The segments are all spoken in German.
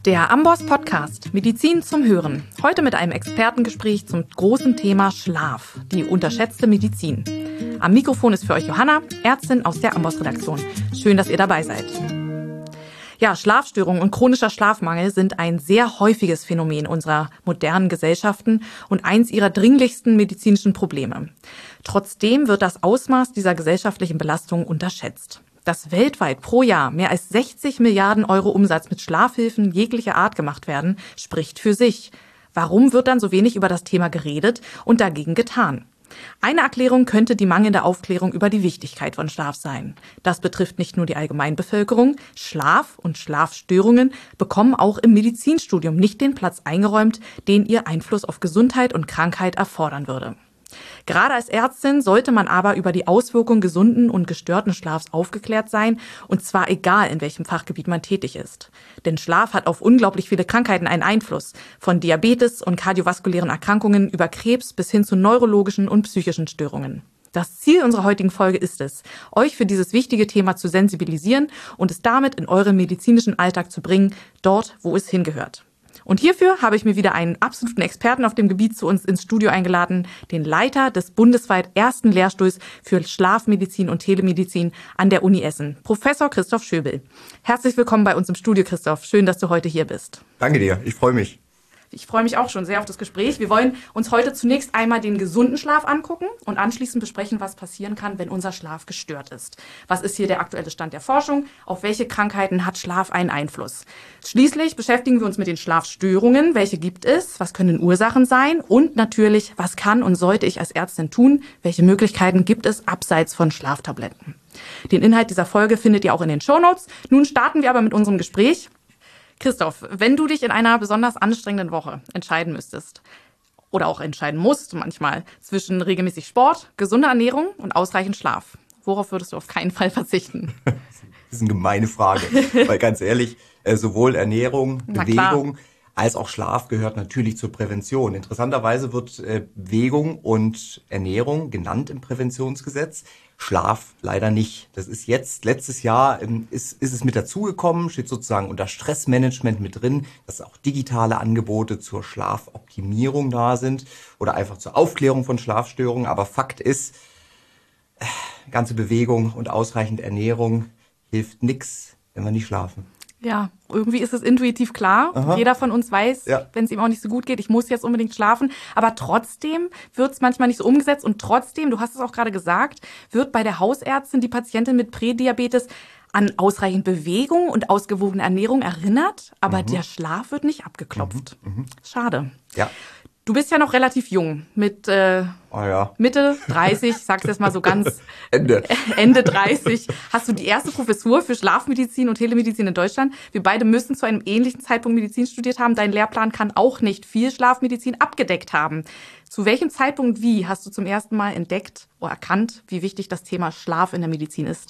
Der Amboss Podcast Medizin zum Hören. Heute mit einem Expertengespräch zum großen Thema Schlaf, die unterschätzte Medizin. Am Mikrofon ist für euch Johanna, Ärztin aus der Amboss-Redaktion. Schön, dass ihr dabei seid. Ja, Schlafstörungen und chronischer Schlafmangel sind ein sehr häufiges Phänomen unserer modernen Gesellschaften und eins ihrer dringlichsten medizinischen Probleme. Trotzdem wird das Ausmaß dieser gesellschaftlichen Belastung unterschätzt. Dass weltweit pro Jahr mehr als 60 Milliarden Euro Umsatz mit Schlafhilfen jeglicher Art gemacht werden, spricht für sich. Warum wird dann so wenig über das Thema geredet und dagegen getan? Eine Erklärung könnte die mangelnde Aufklärung über die Wichtigkeit von Schlaf sein. Das betrifft nicht nur die Allgemeinbevölkerung. Schlaf und Schlafstörungen bekommen auch im Medizinstudium nicht den Platz eingeräumt, den ihr Einfluss auf Gesundheit und Krankheit erfordern würde. Gerade als Ärztin sollte man aber über die Auswirkungen gesunden und gestörten Schlafs aufgeklärt sein, und zwar egal, in welchem Fachgebiet man tätig ist. Denn Schlaf hat auf unglaublich viele Krankheiten einen Einfluss, von Diabetes und kardiovaskulären Erkrankungen über Krebs bis hin zu neurologischen und psychischen Störungen. Das Ziel unserer heutigen Folge ist es, euch für dieses wichtige Thema zu sensibilisieren und es damit in euren medizinischen Alltag zu bringen, dort, wo es hingehört. Und hierfür habe ich mir wieder einen absoluten Experten auf dem Gebiet zu uns ins Studio eingeladen, den Leiter des bundesweit ersten Lehrstuhls für Schlafmedizin und Telemedizin an der Uni Essen, Professor Christoph Schöbel. Herzlich willkommen bei uns im Studio, Christoph. Schön, dass du heute hier bist. Danke dir, ich freue mich. Ich freue mich auch schon sehr auf das Gespräch. Wir wollen uns heute zunächst einmal den gesunden Schlaf angucken und anschließend besprechen, was passieren kann, wenn unser Schlaf gestört ist. Was ist hier der aktuelle Stand der Forschung? Auf welche Krankheiten hat Schlaf einen Einfluss? Schließlich beschäftigen wir uns mit den Schlafstörungen. Welche gibt es? Was können Ursachen sein? Und natürlich, was kann und sollte ich als Ärztin tun? Welche Möglichkeiten gibt es abseits von Schlaftabletten? Den Inhalt dieser Folge findet ihr auch in den Shownotes. Nun starten wir aber mit unserem Gespräch. Christoph, wenn du dich in einer besonders anstrengenden Woche entscheiden müsstest oder auch entscheiden musst manchmal zwischen regelmäßig Sport, gesunder Ernährung und ausreichend Schlaf, worauf würdest du auf keinen Fall verzichten? Das ist eine gemeine Frage, weil ganz ehrlich, sowohl Ernährung, Bewegung als auch Schlaf gehört natürlich zur Prävention. Interessanterweise wird Bewegung und Ernährung genannt im Präventionsgesetz. Schlaf leider nicht. Das ist jetzt, letztes Jahr ist es mit dazugekommen, steht sozusagen unter Stressmanagement mit drin, dass auch digitale Angebote zur Schlafoptimierung da sind oder einfach zur Aufklärung von Schlafstörungen. Aber Fakt ist, ganze Bewegung und ausreichend Ernährung hilft nichts, wenn wir nicht schlafen. Ja, irgendwie ist es intuitiv klar. Aha. Jeder von uns weiß, wenn es ihm auch nicht so gut geht, ich muss jetzt unbedingt schlafen. Aber trotzdem wird es manchmal nicht so umgesetzt. Und trotzdem, du hast es auch gerade gesagt, wird bei der Hausärztin die Patientin mit Prädiabetes an ausreichend Bewegung und ausgewogene Ernährung erinnert. Aber der Schlaf wird nicht abgeklopft. Schade. Ja. Du bist ja noch relativ jung, mit Mitte 30, sag's jetzt mal so ganz Ende 30. Hast du die erste Professur für Schlafmedizin und Telemedizin in Deutschland. Wir beide müssen zu einem ähnlichen Zeitpunkt Medizin studiert haben. Dein Lehrplan kann auch nicht viel Schlafmedizin abgedeckt haben. Zu welchem Zeitpunkt, wie hast du zum ersten Mal entdeckt oder erkannt, wie wichtig das Thema Schlaf in der Medizin ist?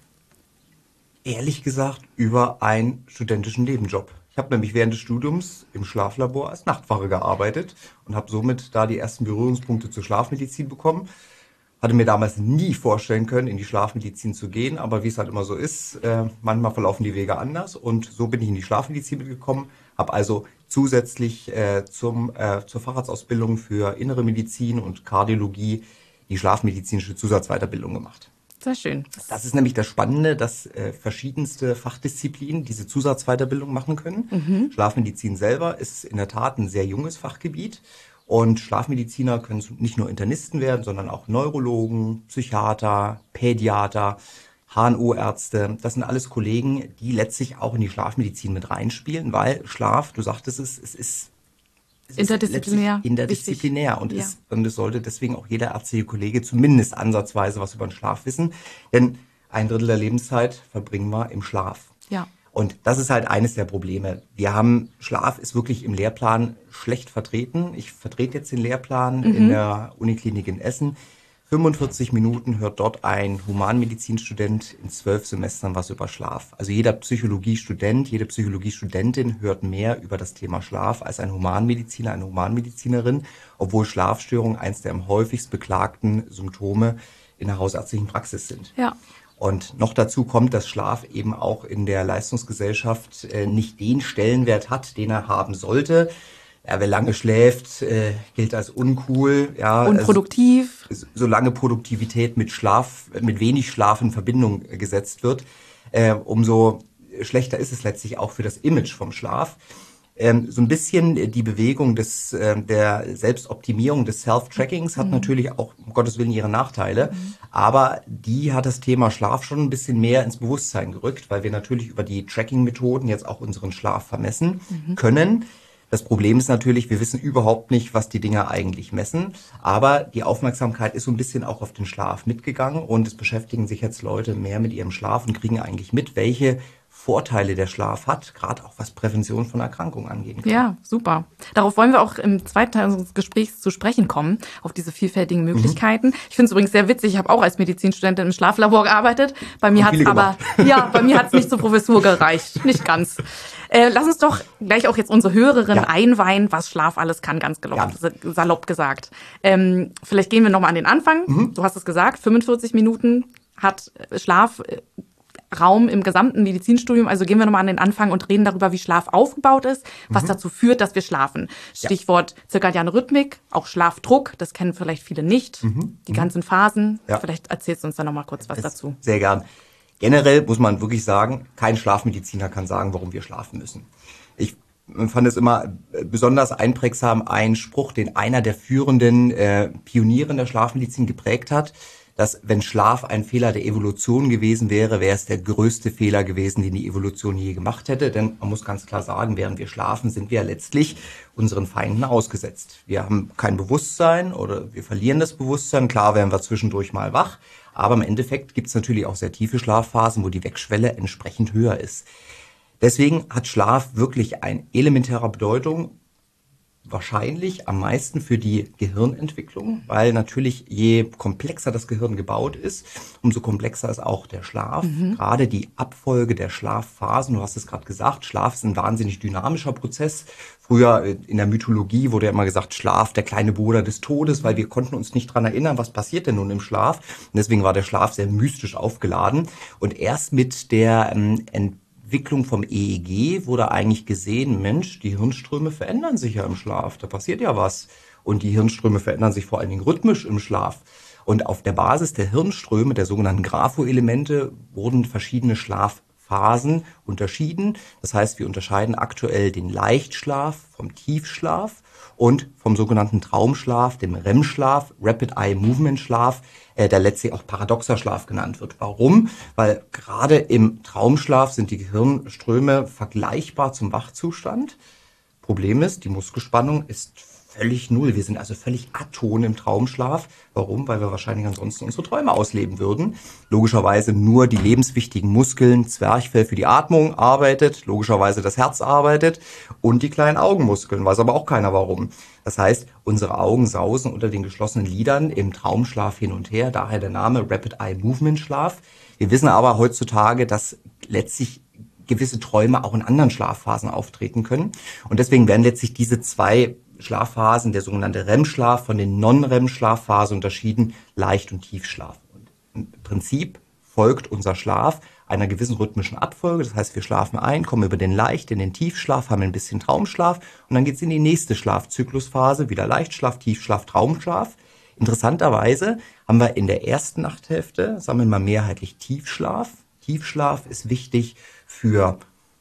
Ehrlich gesagt, über einen studentischen Nebenjob. Ich habe nämlich während des Studiums im Schlaflabor als Nachtwache gearbeitet und habe somit da die ersten Berührungspunkte zur Schlafmedizin bekommen. Hatte mir damals nie vorstellen können, in die Schlafmedizin zu gehen, aber wie es halt immer so ist, manchmal verlaufen die Wege anders und so bin ich in die Schlafmedizin mitgekommen, habe also zusätzlich zur Facharztausbildung für Innere Medizin und Kardiologie die schlafmedizinische Zusatzweiterbildung gemacht. Sehr schön. Das ist nämlich das Spannende, dass verschiedenste Fachdisziplinen diese Zusatzweiterbildung machen können. Schlafmedizin selber ist in der Tat ein sehr junges Fachgebiet und Schlafmediziner können nicht nur Internisten werden, sondern auch Neurologen, Psychiater, Pädiater, HNO-Ärzte. Das sind alles Kollegen, die letztlich auch in die Schlafmedizin mit reinspielen, weil Schlaf, du sagtest es ist interdisziplinär und es sollte deswegen auch jeder ärztliche Kollege zumindest ansatzweise was über den Schlaf wissen, denn 1/3 der Lebenszeit verbringen wir im Schlaf. Ja. Und das ist halt eines der Probleme. Schlaf ist wirklich im Lehrplan schlecht vertreten. Ich vertrete jetzt den Lehrplan in der Uniklinik in Essen. 45 Minuten hört dort ein Humanmedizinstudent in 12 Semestern was über Schlaf. Also jeder Psychologiestudent, jede Psychologiestudentin hört mehr über das Thema Schlaf als ein Humanmediziner, eine Humanmedizinerin, obwohl Schlafstörungen eins der am häufigst beklagten Symptome in der hausärztlichen Praxis sind. Ja. Und noch dazu kommt, dass Schlaf eben auch in der Leistungsgesellschaft nicht den Stellenwert hat, den er haben sollte. Ja, wer lange schläft, gilt als uncool. Ja, unproduktiv. Also, solange Produktivität mit wenig Schlaf in Verbindung gesetzt wird, umso schlechter ist es letztlich auch für das Image vom Schlaf. So ein bisschen die Bewegung der Selbstoptimierung des Self-Trackings hat natürlich auch, um Gottes Willen, ihre Nachteile. Aber die hat das Thema Schlaf schon ein bisschen mehr ins Bewusstsein gerückt, weil wir natürlich über die Tracking-Methoden jetzt auch unseren Schlaf vermessen können. Das Problem ist natürlich, wir wissen überhaupt nicht, was die Dinger eigentlich messen. Aber die Aufmerksamkeit ist so ein bisschen auch auf den Schlaf mitgegangen und es beschäftigen sich jetzt Leute mehr mit ihrem Schlaf und kriegen eigentlich mit, welche Vorteile der Schlaf hat, gerade auch was Prävention von Erkrankungen angehen kann. Ja, super. Darauf wollen wir auch im zweiten Teil unseres Gesprächs zu sprechen kommen, auf diese vielfältigen Möglichkeiten. Ich finde es übrigens sehr witzig, ich habe auch als Medizinstudentin im Schlaflabor gearbeitet. Bei mir hat es nicht zur Professur gereicht, nicht ganz. Lass uns doch gleich auch jetzt unsere Hörerin einweihen, was Schlaf alles kann, ganz salopp gesagt. Vielleicht gehen wir nochmal an den Anfang. Du hast es gesagt, 45 Minuten hat Schlaf Raum im gesamten Medizinstudium. Also gehen wir nochmal an den Anfang und reden darüber, wie Schlaf aufgebaut ist, was dazu führt, dass wir schlafen. Stichwort zirkadiane Rhythmik, auch Schlafdruck, das kennen vielleicht viele nicht. Die ganzen Phasen. Ja. Vielleicht erzählst du uns da nochmal kurz was dazu. Sehr gern. Generell muss man wirklich sagen, kein Schlafmediziner kann sagen, warum wir schlafen müssen. Ich fand es immer besonders einprägsam, ein Spruch, den einer der führenden Pioniere in der Schlafmedizin geprägt hat, dass wenn Schlaf ein Fehler der Evolution gewesen wäre, wäre es der größte Fehler gewesen, den die Evolution je gemacht hätte. Denn man muss ganz klar sagen, während wir schlafen, sind wir ja letztlich unseren Feinden ausgesetzt. Wir haben kein Bewusstsein oder wir verlieren das Bewusstsein. Klar werden wir zwischendurch mal wach, aber im Endeffekt gibt es natürlich auch sehr tiefe Schlafphasen, wo die Wegschwelle entsprechend höher ist. Deswegen hat Schlaf wirklich eine elementäre Bedeutung, wahrscheinlich am meisten für die Gehirnentwicklung, weil natürlich je komplexer das Gehirn gebaut ist, umso komplexer ist auch der Schlaf. Gerade die Abfolge der Schlafphasen, du hast es gerade gesagt, Schlaf ist ein wahnsinnig dynamischer Prozess. Früher in der Mythologie wurde ja immer gesagt, Schlaf, der kleine Bruder des Todes, weil wir konnten uns nicht dran erinnern, was passiert denn nun im Schlaf. Und deswegen war der Schlaf sehr mystisch aufgeladen. Und erst mit der Entwicklung vom EEG wurde eigentlich gesehen, Mensch, die Hirnströme verändern sich ja im Schlaf, da passiert ja was. Und die Hirnströme verändern sich vor allen Dingen rhythmisch im Schlaf. Und auf der Basis der Hirnströme, der sogenannten Grapho-Elemente, wurden verschiedene Schlafphasen unterschieden. Das heißt, wir unterscheiden aktuell den Leichtschlaf vom Tiefschlaf und vom sogenannten Traumschlaf, dem REM-Schlaf, Rapid Eye Movement Schlaf, der letztlich auch paradoxer Schlaf genannt wird. Warum? Weil gerade im Traumschlaf sind die Gehirnströme vergleichbar zum Wachzustand. Problem ist, die Muskelspannung ist völlig null. Wir sind also völlig aton im Traumschlaf. Warum? Weil wir wahrscheinlich ansonsten unsere Träume ausleben würden. Logischerweise nur die lebenswichtigen Muskeln, Zwerchfell für die Atmung arbeitet, logischerweise das Herz arbeitet und die kleinen Augenmuskeln, weiß aber auch keiner warum. Das heißt, unsere Augen sausen unter den geschlossenen Lidern im Traumschlaf hin und her, daher der Name Rapid Eye Movement Schlaf. Wir wissen aber heutzutage, dass letztlich gewisse Träume auch in anderen Schlafphasen auftreten können. Und deswegen werden letztlich diese zwei Schlafphasen, der sogenannte REM-Schlaf von den Non-REM-Schlafphasen unterschieden, Leicht- und Tiefschlaf. Und im Prinzip folgt unser Schlaf einer gewissen rhythmischen Abfolge. Das heißt, wir schlafen ein, kommen über den Leicht- in den Tiefschlaf, haben ein bisschen Traumschlaf und dann geht's in die nächste Schlafzyklusphase, wieder Leichtschlaf, Tiefschlaf, Traumschlaf. Interessanterweise haben wir in der ersten Nachthälfte, sammeln wir mehrheitlich Tiefschlaf. Tiefschlaf ist wichtig für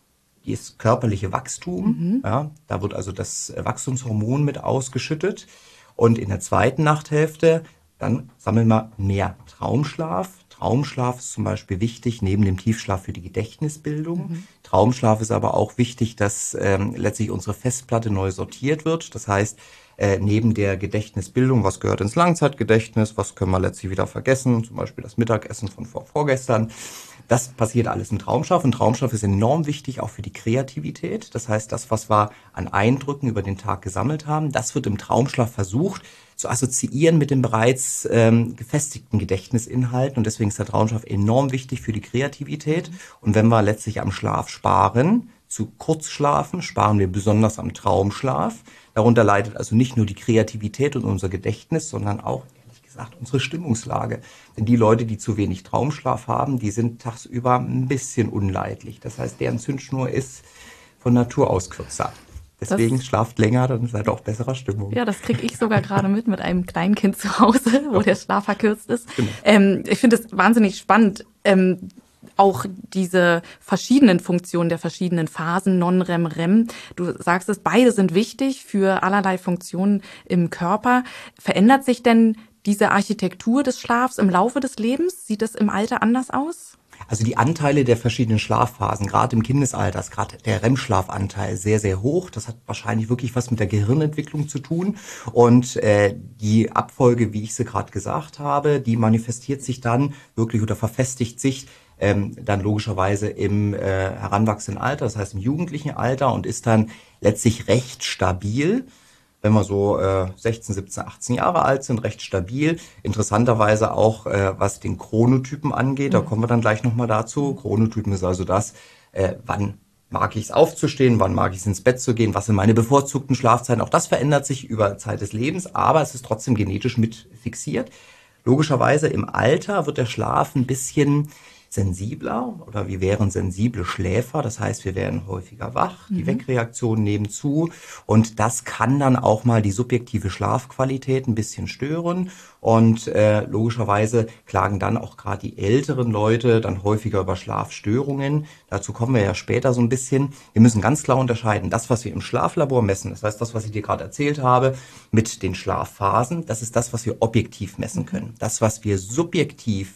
das körperliche Wachstum. Ja, da wird also das Wachstumshormon mit ausgeschüttet. Und in der zweiten Nachthälfte, dann sammeln wir mehr Traumschlaf. Traumschlaf ist zum Beispiel wichtig, neben dem Tiefschlaf für die Gedächtnisbildung. Traumschlaf ist aber auch wichtig, dass letztlich unsere Festplatte neu sortiert wird. Das heißt, neben der Gedächtnisbildung, was gehört ins Langzeitgedächtnis, was können wir letztlich wieder vergessen, zum Beispiel das Mittagessen von vorgestern. Das passiert alles im Traumschlaf und Traumschlaf ist enorm wichtig auch für die Kreativität. Das heißt, das, was wir an Eindrücken über den Tag gesammelt haben, das wird im Traumschlaf versucht zu assoziieren mit den bereits gefestigten Gedächtnisinhalten und deswegen ist der Traumschlaf enorm wichtig für die Kreativität. Und wenn wir letztlich am Schlaf sparen, zu kurz schlafen, sparen wir besonders am Traumschlaf. Darunter leidet also nicht nur die Kreativität und unser Gedächtnis, sondern auch gesagt, unsere Stimmungslage. Denn die Leute, die zu wenig Traumschlaf haben, die sind tagsüber ein bisschen unleidlich. Das heißt, deren Zündschnur ist von Natur aus kürzer. Deswegen schlaft länger, dann seid ihr auch besserer Stimmung. Ja, das kriege ich sogar gerade mit einem Kleinkind zu Hause, wo der Schlaf verkürzt ist. Genau. Ich finde es wahnsinnig spannend, auch diese verschiedenen Funktionen der verschiedenen Phasen, Non-REM, REM. Du sagst es, beide sind wichtig für allerlei Funktionen im Körper. Verändert sich denn diese Architektur des Schlafs im Laufe des Lebens? Sieht es im Alter anders aus? Also die Anteile der verschiedenen Schlafphasen, gerade im Kindesalter, ist gerade der REM-Schlafanteil sehr, sehr hoch. Das hat wahrscheinlich wirklich was mit der Gehirnentwicklung zu tun. Und die Abfolge, wie ich sie gerade gesagt habe, die manifestiert sich dann wirklich oder verfestigt sich dann logischerweise im heranwachsenden Alter, das heißt im jugendlichen Alter, und ist dann letztlich recht stabil. Wenn wir so 16, 17, 18 Jahre alt sind, recht stabil. Interessanterweise auch, was den Chronotypen angeht, da kommen wir dann gleich nochmal dazu. Chronotypen ist also das, wann mag ich es aufzustehen, wann mag ich es ins Bett zu gehen, was sind meine bevorzugten Schlafzeiten. Auch das verändert sich über Zeit des Lebens, aber es ist trotzdem genetisch mit fixiert. Logischerweise im Alter wird der Schlaf ein bisschen sensibler oder wir wären sensible Schläfer. Das heißt, wir werden häufiger wach, die Wegreaktionen nehmen zu und das kann dann auch mal die subjektive Schlafqualität ein bisschen stören und logischerweise klagen dann auch gerade die älteren Leute dann häufiger über Schlafstörungen. Dazu kommen wir ja später so ein bisschen. Wir müssen ganz klar unterscheiden, das, was wir im Schlaflabor messen, das heißt, das, was ich dir gerade erzählt habe, mit den Schlafphasen, das ist das, was wir objektiv messen können. Das, was wir subjektiv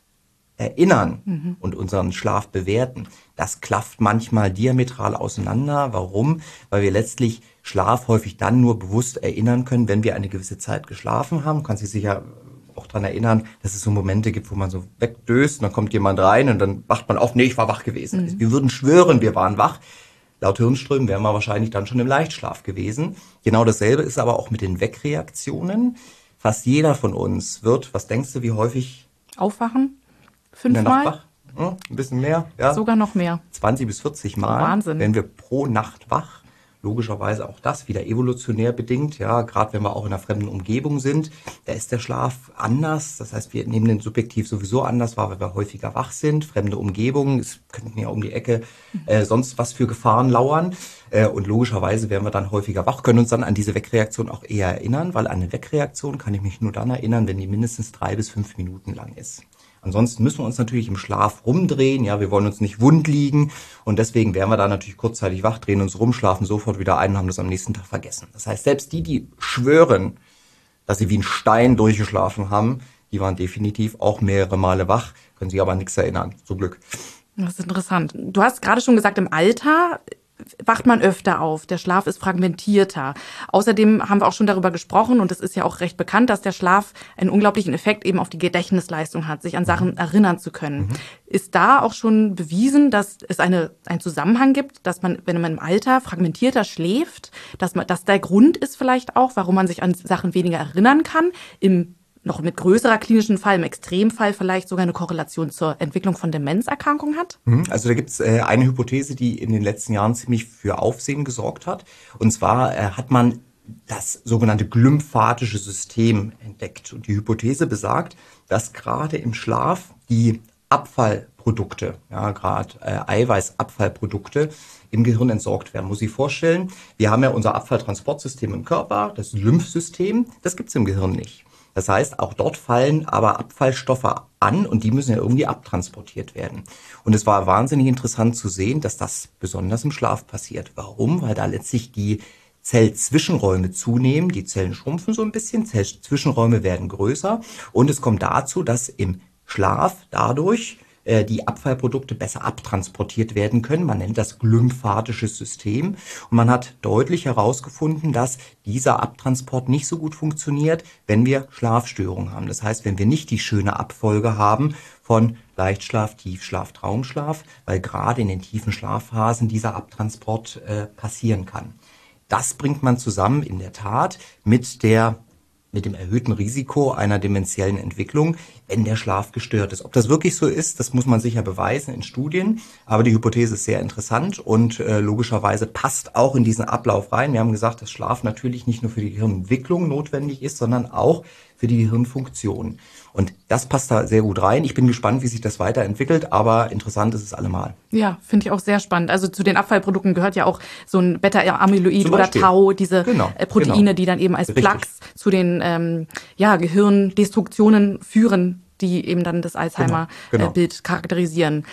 erinnern und unseren Schlaf bewerten, das klafft manchmal diametral auseinander. Warum? Weil wir letztlich Schlaf häufig dann nur bewusst erinnern können, wenn wir eine gewisse Zeit geschlafen haben. Du kannst dich sicher auch daran erinnern, dass es so Momente gibt, wo man so wegdöst und dann kommt jemand rein und dann wacht man auf, nee, ich war wach gewesen. Wir würden schwören, wir waren wach. Laut Hirnströmen wären wir wahrscheinlich dann schon im Leichtschlaf gewesen. Genau dasselbe ist aber auch mit den Wegreaktionen. Fast jeder von uns wird, was denkst du, wie häufig aufwachen? In der 5-mal? Nacht wach? Ja, ein bisschen mehr. Ja. Sogar noch mehr. 20 bis 40 Mal Wahnsinn. werden wir pro Nacht wach. Logischerweise auch das wieder evolutionär bedingt. Ja, gerade wenn wir auch in einer fremden Umgebung sind, da ist der Schlaf anders. Das heißt, wir nehmen den subjektiv sowieso anders wahr, weil wir häufiger wach sind. Fremde Umgebung, es könnten ja um die Ecke sonst was für Gefahren lauern. Und logischerweise werden wir dann häufiger wach, können uns dann an diese Wegreaktion auch eher erinnern, weil an eine Wegreaktion kann ich mich nur dann erinnern, wenn die mindestens 3 bis 5 Minuten lang ist. Ansonsten müssen wir uns natürlich im Schlaf rumdrehen, ja, wir wollen uns nicht wund liegen und deswegen werden wir da natürlich kurzzeitig wach, drehen uns rum, schlafen sofort wieder ein und haben das am nächsten Tag vergessen. Das heißt, selbst die schwören, dass sie wie ein Stein durchgeschlafen haben, die waren definitiv auch mehrere Male wach, können sich aber an nichts erinnern, zum Glück. Das ist interessant. Du hast gerade schon gesagt, im Alter wacht man öfter auf. Der Schlaf ist fragmentierter. Außerdem haben wir auch schon darüber gesprochen und es ist ja auch recht bekannt, dass der Schlaf einen unglaublichen Effekt eben auf die Gedächtnisleistung hat, sich an Sachen erinnern zu können. Ist da auch schon bewiesen, dass es einen Zusammenhang gibt, dass man, wenn man im Alter fragmentierter schläft, dass der Grund ist vielleicht auch, warum man sich an Sachen weniger erinnern kann, noch mit größerer klinischen Fall, im Extremfall vielleicht sogar eine Korrelation zur Entwicklung von Demenzerkrankungen hat? Also da gibt es eine Hypothese, die in den letzten Jahren ziemlich für Aufsehen gesorgt hat. Und zwar hat man das sogenannte glymphatische System entdeckt. Und die Hypothese besagt, dass gerade im Schlaf die Abfallprodukte, ja, gerade Eiweißabfallprodukte im Gehirn entsorgt werden. Muss ich vorstellen, wir haben ja unser Abfalltransportsystem im Körper, das Lymphsystem, das gibt es im Gehirn nicht. Das heißt, auch dort fallen aber Abfallstoffe an und die müssen ja irgendwie abtransportiert werden. Und es war wahnsinnig interessant zu sehen, dass das besonders im Schlaf passiert. Warum? Weil da letztlich die Zellzwischenräume zunehmen, die Zellen schrumpfen so ein bisschen, Zellzwischenräume werden größer und es kommt dazu, dass im Schlaf dadurch die Abfallprodukte besser abtransportiert werden können. Man nennt das glymphatisches System. Und man hat deutlich herausgefunden, dass dieser Abtransport nicht so gut funktioniert, wenn wir Schlafstörungen haben. Das heißt, wenn wir nicht die schöne Abfolge haben von Leichtschlaf, Tiefschlaf, Traumschlaf, weil gerade in den tiefen Schlafphasen dieser Abtransport passieren kann. Das bringt man zusammen in der Tat mit dem erhöhten Risiko einer dementiellen Entwicklung, wenn der Schlaf gestört ist. Ob das wirklich so ist, das muss man sicher beweisen in Studien, aber die Hypothese ist sehr interessant und logischerweise passt auch in diesen Ablauf rein. Wir haben gesagt, dass Schlaf natürlich nicht nur für die Gehirnentwicklung notwendig ist, sondern auch für die Gehirnfunktion. Und das passt da sehr gut rein. Ich bin gespannt, wie sich das weiterentwickelt, aber interessant ist es allemal. Ja, finde ich auch sehr spannend. Also zu den Abfallprodukten gehört ja auch so ein Beta-Amyloid oder Tau, diese Proteine, die dann eben als Plaques zu den Gehirndestruktionen führen, die eben dann das Alzheimer-Bild charakterisieren.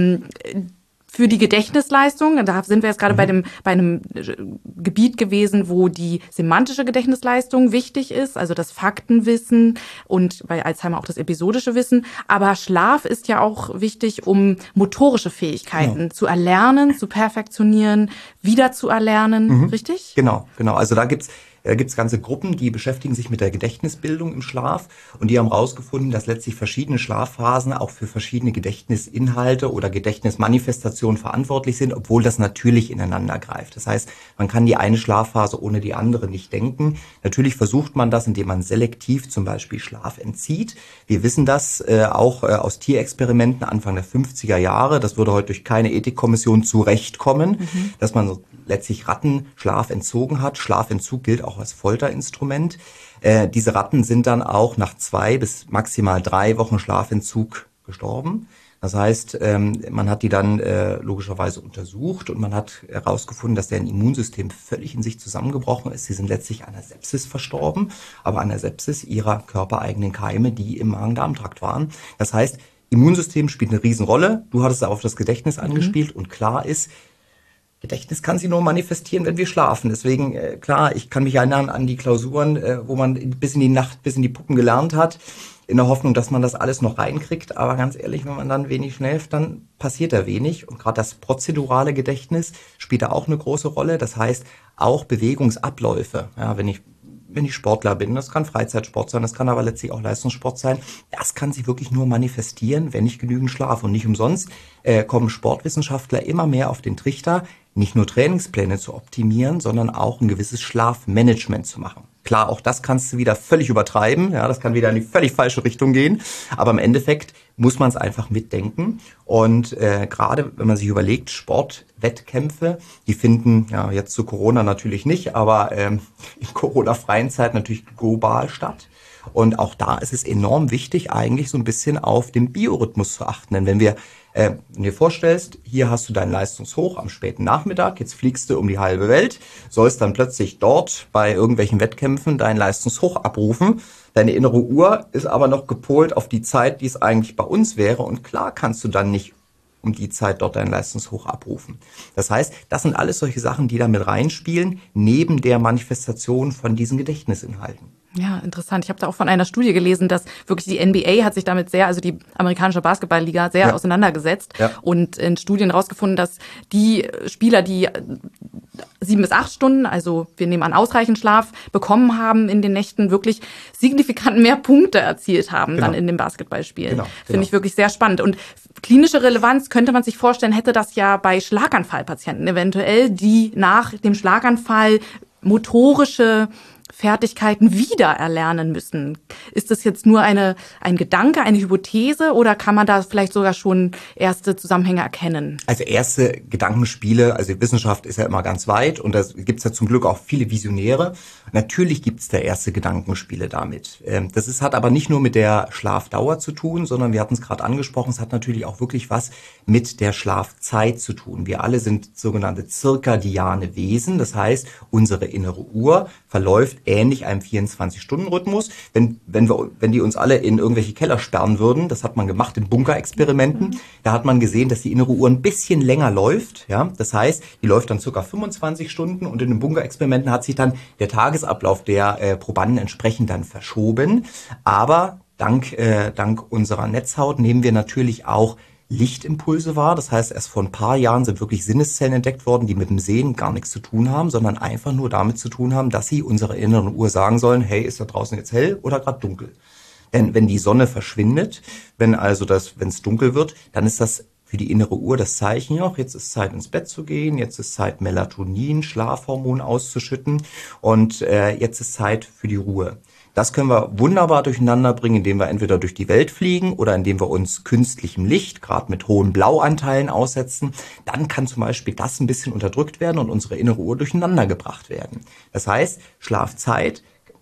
Für die Gedächtnisleistung, da sind wir jetzt gerade bei einem Gebiet gewesen, wo die semantische Gedächtnisleistung wichtig ist, also das Faktenwissen und bei Alzheimer auch das episodische Wissen. Aber Schlaf ist ja auch wichtig, um motorische Fähigkeiten zu erlernen, zu perfektionieren, wieder zu erlernen, richtig? Genau. Also da gibt's ganze Gruppen, die beschäftigen sich mit der Gedächtnisbildung im Schlaf und die haben herausgefunden, dass letztlich verschiedene Schlafphasen auch für verschiedene Gedächtnisinhalte oder Gedächtnismanifestationen verantwortlich sind, obwohl das natürlich ineinander greift. Das heißt, man kann die eine Schlafphase ohne die andere nicht denken. Natürlich versucht man das, indem man selektiv zum Beispiel Schlaf entzieht. Wir wissen das auch aus Tierexperimenten Anfang der 50er Jahre. Das würde heute durch keine Ethikkommission zurechtkommen, dass man letztlich Ratten Schlaf entzogen hat. Schlafentzug gilt auch als Folterinstrument. Diese Ratten sind dann auch nach 2 bis maximal 3 Wochen Schlafentzug gestorben. Das heißt, man hat die dann logischerweise untersucht und man hat herausgefunden, dass deren Immunsystem völlig in sich zusammengebrochen ist. Sie sind letztlich an einer Sepsis verstorben, aber an der Sepsis ihrer körpereigenen Keime, die im Magen-Darm-Trakt waren. Das heißt, Immunsystem spielt eine Riesenrolle. Du hattest auf das Gedächtnis angespielt und klar ist, Gedächtnis kann sich nur manifestieren, wenn wir schlafen. Deswegen, klar, ich kann mich erinnern an die Klausuren, wo man bis in die Nacht, bis in die Puppen gelernt hat, in der Hoffnung, dass man das alles noch reinkriegt. Aber ganz ehrlich, wenn man dann wenig schläft, dann passiert da wenig. Und gerade das prozedurale Gedächtnis spielt da auch eine große Rolle. Das heißt, auch Bewegungsabläufe. Ja, wenn ich Sportler bin, das kann Freizeitsport sein, das kann aber letztlich auch Leistungssport sein. Das kann sich wirklich nur manifestieren, wenn ich genügend schlafe. Und nicht umsonst kommen Sportwissenschaftler immer mehr auf den Trichter, nicht nur Trainingspläne zu optimieren, sondern auch ein gewisses Schlafmanagement zu machen. Klar, auch das kannst du wieder völlig übertreiben, ja, das kann wieder in die völlig falsche Richtung gehen, aber im Endeffekt muss man es einfach mitdenken und gerade wenn man sich überlegt, Sportwettkämpfe, die finden ja jetzt zu Corona natürlich nicht, aber in Corona-freien Zeit natürlich global statt. Und auch da ist es enorm wichtig, eigentlich so ein bisschen auf den Biorhythmus zu achten. Denn wenn du dir vorstellst, hier hast du dein Leistungshoch am späten Nachmittag, jetzt fliegst du um die halbe Welt, sollst dann plötzlich dort bei irgendwelchen Wettkämpfen dein Leistungshoch abrufen. Deine innere Uhr ist aber noch gepolt auf die Zeit, die es eigentlich bei uns wäre. Und klar kannst du dann nicht um die Zeit dort dein Leistungshoch abrufen. Das heißt, das sind alles solche Sachen, die da mit reinspielen, neben der Manifestation von diesen Gedächtnisinhalten. Ja, interessant. Ich habe da auch von einer Studie gelesen, dass wirklich die NBA hat sich damit sehr, also die amerikanische Basketballliga, sehr auseinandergesetzt und in Studien rausgefunden, dass die Spieler, die 7 bis 8 Stunden, also wir nehmen an ausreichend Schlaf, bekommen haben in den Nächten, wirklich signifikant mehr Punkte erzielt haben dann in den Basketballspielen. Finde ich wirklich sehr spannend. Und klinische Relevanz könnte man sich vorstellen, hätte das ja bei Schlaganfallpatienten eventuell, die nach dem Schlaganfall motorische Fertigkeiten wieder erlernen müssen. Ist das jetzt nur ein Gedanke, eine Hypothese oder kann man da vielleicht sogar schon erste Zusammenhänge erkennen? Also erste Gedankenspiele, also die Wissenschaft ist ja immer ganz weit und da gibt's ja zum Glück auch viele Visionäre. Natürlich gibt's da erste Gedankenspiele damit. Das hat aber nicht nur mit der Schlafdauer zu tun, sondern wir hatten es gerade angesprochen, es hat natürlich auch wirklich was mit der Schlafzeit zu tun. Wir alle sind sogenannte zirkadiane Wesen, das heißt, unsere innere Uhr verläuft ähnlich einem 24-Stunden-Rhythmus. Wenn die uns alle in irgendwelche Keller sperren würden, das hat man gemacht in Bunkerexperimenten, da hat man gesehen, dass die innere Uhr ein bisschen länger läuft. Ja? Das heißt, die läuft dann ca. 25 Stunden und in den Bunkerexperimenten hat sich dann der Tagesablauf der Probanden entsprechend dann verschoben. Aber dank unserer Netzhaut nehmen wir natürlich auch Lichtimpulse wahr. Das heißt, erst vor ein paar Jahren sind wirklich Sinneszellen entdeckt worden, die mit dem Sehen gar nichts zu tun haben, sondern einfach nur damit zu tun haben, dass sie unserer inneren Uhr sagen sollen, hey, ist da draußen jetzt hell oder gerade dunkel? Denn wenn die Sonne verschwindet, wenn es dunkel wird, dann ist das für die innere Uhr das Zeichen, ja, jetzt ist Zeit ins Bett zu gehen, jetzt ist Zeit Melatonin, Schlafhormon auszuschütten und jetzt ist Zeit für die Ruhe. Das können wir wunderbar durcheinander bringen, indem wir entweder durch die Welt fliegen oder indem wir uns künstlichem Licht, gerade mit hohen Blauanteilen aussetzen. Dann kann zum Beispiel das ein bisschen unterdrückt werden und unsere innere Uhr durcheinander gebracht werden. Das heißt, Schlafzeit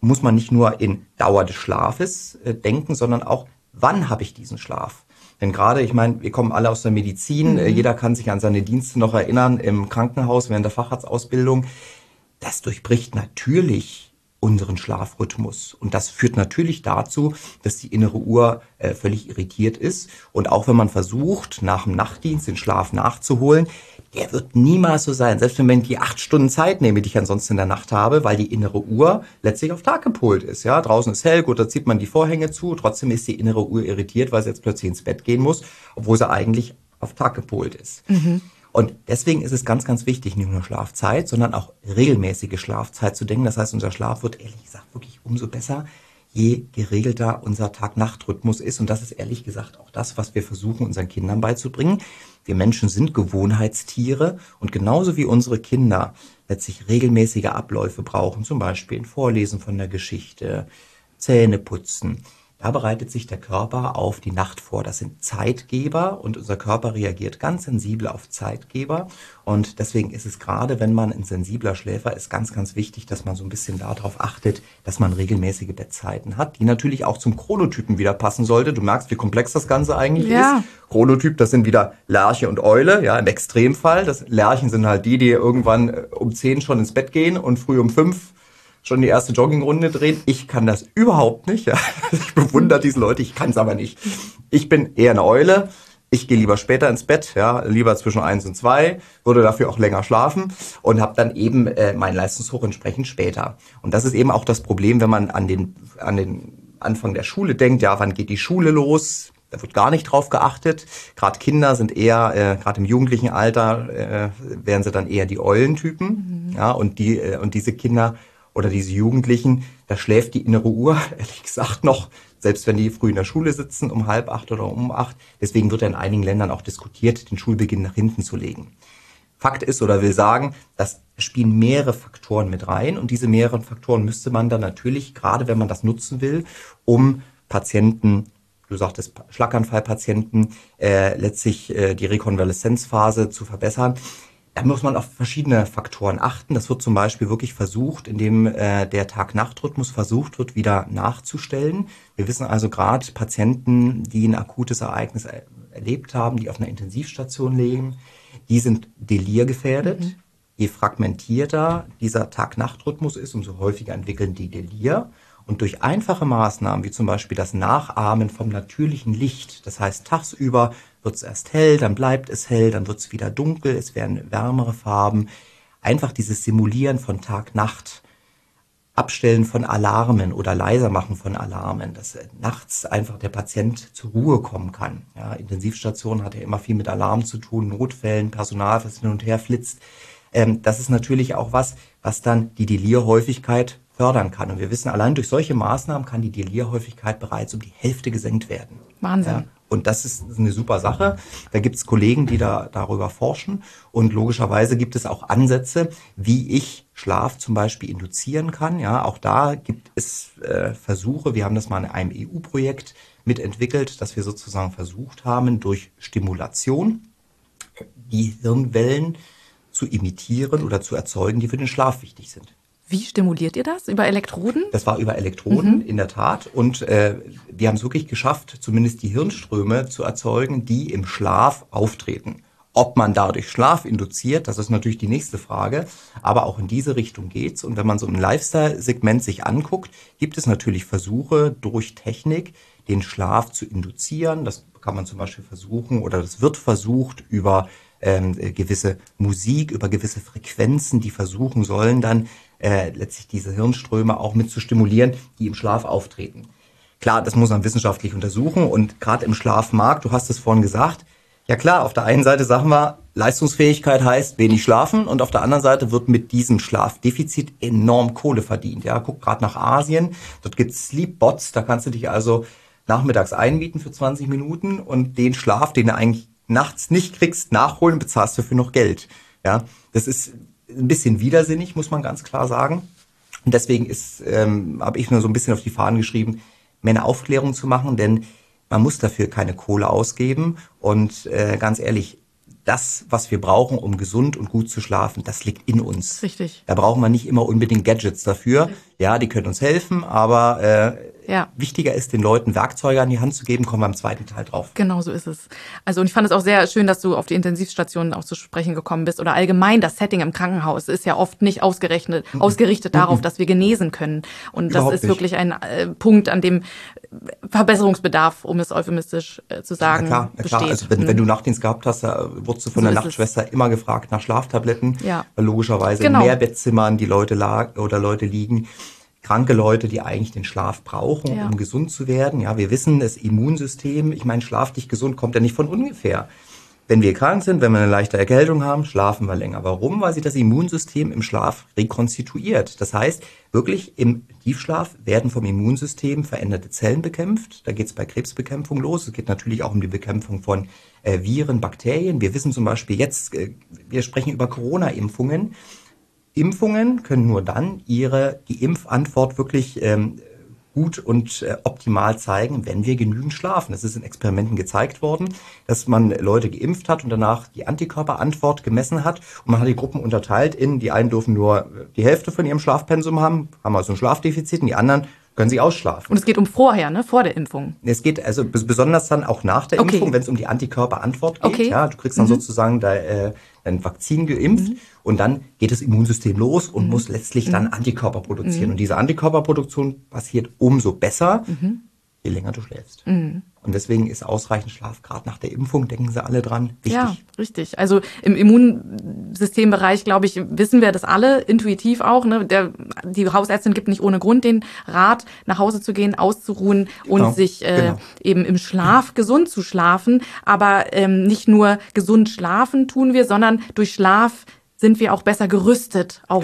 muss man nicht nur in Dauer des Schlafes denken, sondern auch, wann habe ich diesen Schlaf? Denn gerade, ich meine, wir kommen alle aus der Medizin, jeder kann sich an seine Dienste noch erinnern im Krankenhaus während der Facharztausbildung. Das durchbricht natürlich unseren Schlafrhythmus. Und das führt natürlich dazu, dass die innere Uhr völlig irritiert ist. Und auch wenn man versucht, nach dem Nachtdienst den Schlaf nachzuholen, der wird niemals so sein. Selbst wenn ich die 8 Stunden Zeit nehme, die ich ansonsten in der Nacht habe, weil die innere Uhr letztlich auf Tag gepolt ist. Ja, draußen ist hell, gut, da zieht man die Vorhänge zu. Trotzdem ist die innere Uhr irritiert, weil sie jetzt plötzlich ins Bett gehen muss, obwohl sie eigentlich auf Tag gepolt ist. Und deswegen ist es ganz, ganz wichtig, nicht nur Schlafzeit, sondern auch regelmäßige Schlafzeit zu denken. Das heißt, unser Schlaf wird ehrlich gesagt wirklich umso besser, je geregelter unser Tag-Nacht-Rhythmus ist. Und das ist ehrlich gesagt auch das, was wir versuchen, unseren Kindern beizubringen. Wir Menschen sind Gewohnheitstiere und genauso wie unsere Kinder letztlich regelmäßige Abläufe brauchen, zum Beispiel ein Vorlesen von der Geschichte, Zähne putzen. Da bereitet sich der Körper auf die Nacht vor. Das sind Zeitgeber und unser Körper reagiert ganz sensibel auf Zeitgeber. Und deswegen ist es gerade, wenn man ein sensibler Schläfer ist, ganz, ganz wichtig, dass man so ein bisschen darauf achtet, dass man regelmäßige Bettzeiten hat, die natürlich auch zum Chronotypen wieder passen sollte. Du merkst, wie komplex das Ganze eigentlich ist. Chronotyp, das sind wieder Lerche und Eule, ja, im Extremfall. Das Lerchen sind halt die irgendwann um 10 schon ins Bett gehen und früh um 5 schon die erste Joggingrunde drehen. Ich kann das überhaupt nicht. Ja. Ich bewundere diese Leute, ich kann es aber nicht. Ich bin eher eine Eule. Ich gehe lieber später ins Bett, ja, lieber zwischen 1 und 2, würde dafür auch länger schlafen und habe dann eben meinen Leistungshoch entsprechend später. Und das ist eben auch das Problem, wenn man an den Anfang der Schule denkt, ja, wann geht die Schule los? Da wird gar nicht drauf geachtet. Gerade Kinder sind eher, gerade im jugendlichen Alter, wären sie dann eher die Eulentypen. Ja, und diese Kinder oder diese Jugendlichen, da schläft die innere Uhr, ehrlich gesagt, noch, selbst wenn die früh in der Schule sitzen, um 7:30 oder um 8. Deswegen wird ja in einigen Ländern auch diskutiert, den Schulbeginn nach hinten zu legen. Fakt ist oder will sagen, dass spielen mehrere Faktoren mit rein und diese mehreren Faktoren müsste man dann natürlich, gerade wenn man das nutzen will, um Patienten, du sagtest Schlaganfallpatienten, letztlich die Rekonvaleszenzphase zu verbessern. Da muss man auf verschiedene Faktoren achten. Das wird zum Beispiel wirklich versucht, indem der Tag-Nacht-Rhythmus versucht wird, wieder nachzustellen. Wir wissen also gerade Patienten, die ein akutes Ereignis erlebt haben, die auf einer Intensivstation liegen, die sind delirgefährdet. Je fragmentierter dieser Tag-Nacht-Rhythmus ist, umso häufiger entwickeln die Delir. Und durch einfache Maßnahmen, wie zum Beispiel das Nachahmen vom natürlichen Licht, das heißt tagsüber wird es erst hell, dann bleibt es hell, dann wird es wieder dunkel, es werden wärmere Farben. Einfach dieses Simulieren von Tag-Nacht, Abstellen von Alarmen oder leiser machen von Alarmen, dass nachts einfach der Patient zur Ruhe kommen kann. Ja, Intensivstation hat ja immer viel mit Alarm zu tun, Notfällen, Personal, das hin und her flitzt. Das ist natürlich auch was dann die Delirhäufigkeit fördern kann. Und wir wissen, allein durch solche Maßnahmen kann die Delirhäufigkeit bereits um die Hälfte gesenkt werden. Wahnsinn. Ja, und das ist eine super Sache. Da gibt es Kollegen, die darüber forschen. Und logischerweise gibt es auch Ansätze, wie ich Schlaf zum Beispiel induzieren kann. Ja, auch da gibt es Versuche. Wir haben das mal in einem EU-Projekt mitentwickelt, dass wir sozusagen versucht haben, durch Stimulation die Hirnwellen zu imitieren oder zu erzeugen, die für den Schlaf wichtig sind. Wie stimuliert ihr das? Über Elektroden? Das war über Elektroden, in der Tat. Und wir haben es wirklich geschafft, zumindest die Hirnströme zu erzeugen, die im Schlaf auftreten. Ob man dadurch Schlaf induziert, das ist natürlich die nächste Frage. Aber auch in diese Richtung geht's. Und wenn man so ein Lifestyle-Segment sich anguckt, gibt es natürlich Versuche durch Technik, den Schlaf zu induzieren. Das kann man zum Beispiel versuchen oder das wird versucht über gewisse Musik, über gewisse Frequenzen, die versuchen sollen dann letztlich diese Hirnströme auch mit zu stimulieren, die im Schlaf auftreten. Klar, das muss man wissenschaftlich untersuchen und gerade im Schlafmarkt, du hast es vorhin gesagt, ja klar, auf der einen Seite sagen wir, Leistungsfähigkeit heißt wenig schlafen und auf der anderen Seite wird mit diesem Schlafdefizit enorm Kohle verdient. Ja, guck gerade nach Asien, dort gibt's Sleepbots, da kannst du dich also nachmittags einmieten für 20 Minuten und den Schlaf, den du eigentlich nachts nicht kriegst, nachholen, bezahlst du für noch Geld. Ja, das ist ein bisschen widersinnig, muss man ganz klar sagen. Und deswegen habe ich nur so ein bisschen auf die Fahnen geschrieben, mehr eine Aufklärung zu machen, denn man muss dafür keine Kohle ausgeben. Und ganz ehrlich, das, was wir brauchen, um gesund und gut zu schlafen, das liegt in uns. Richtig. Da brauchen wir nicht immer unbedingt Gadgets dafür. Ja, die können uns helfen, aber wichtiger ist, den Leuten Werkzeuge an die Hand zu geben, kommen wir im zweiten Teil drauf. Genau so ist es. Also und ich fand es auch sehr schön, dass du auf die Intensivstationen auch zu sprechen gekommen bist oder allgemein das Setting im Krankenhaus ist ja oft nicht ausgerichtet darauf, dass wir genesen können. Und das ist wirklich ein Punkt, an dem Verbesserungsbedarf, um es euphemistisch zu sagen, besteht. Also wenn du Nachtdienst gehabt hast, wurdest du von der Nachtschwester immer gefragt nach Schlaftabletten, weil logischerweise in Mehrbettzimmern die Leute liegen. Kranke Leute, die eigentlich den Schlaf brauchen, um gesund zu werden. Ja, wir wissen, das Immunsystem, ich meine, schlaf dich gesund kommt ja nicht von ungefähr. Wenn wir krank sind, wenn wir eine leichte Erkältung haben, schlafen wir länger. Warum? Weil sich das Immunsystem im Schlaf rekonstituiert. Das heißt, wirklich im Tiefschlaf werden vom Immunsystem veränderte Zellen bekämpft. Da geht es bei Krebsbekämpfung los. Es geht natürlich auch um die Bekämpfung von Viren, Bakterien. Wir wissen zum Beispiel jetzt, wir sprechen über Corona-Impfungen. Impfungen können nur dann die Impfantwort wirklich gut und optimal zeigen, wenn wir genügend schlafen. Es ist in Experimenten gezeigt worden, dass man Leute geimpft hat und danach die Antikörperantwort gemessen hat. Und man hat die Gruppen unterteilt in, die einen dürfen nur die Hälfte von ihrem Schlafpensum haben also ein Schlafdefizit, und die anderen können sie ausschlafen. Und es geht um vorher, ne? Vor der Impfung. Es geht also besonders dann auch nach der Impfung, wenn es um die Antikörperantwort geht. Ja, du kriegst dann sozusagen dein Vakzin geimpft und dann geht das Immunsystem los und muss letztlich dann Antikörper produzieren. Und diese Antikörperproduktion passiert umso besser, je länger du schläfst. Und deswegen ist ausreichend Schlaf, gerade nach der Impfung, denken sie alle dran, wichtig. Ja, richtig. Also im Immunsystembereich, glaube ich, wissen wir das alle, intuitiv auch. Ne? Die Hausärztin gibt nicht ohne Grund den Rat, nach Hause zu gehen, auszuruhen und sich eben im Schlaf gesund zu schlafen. Aber nicht nur gesund schlafen tun wir, sondern durch Schlaf sind wir auch besser gerüstet auf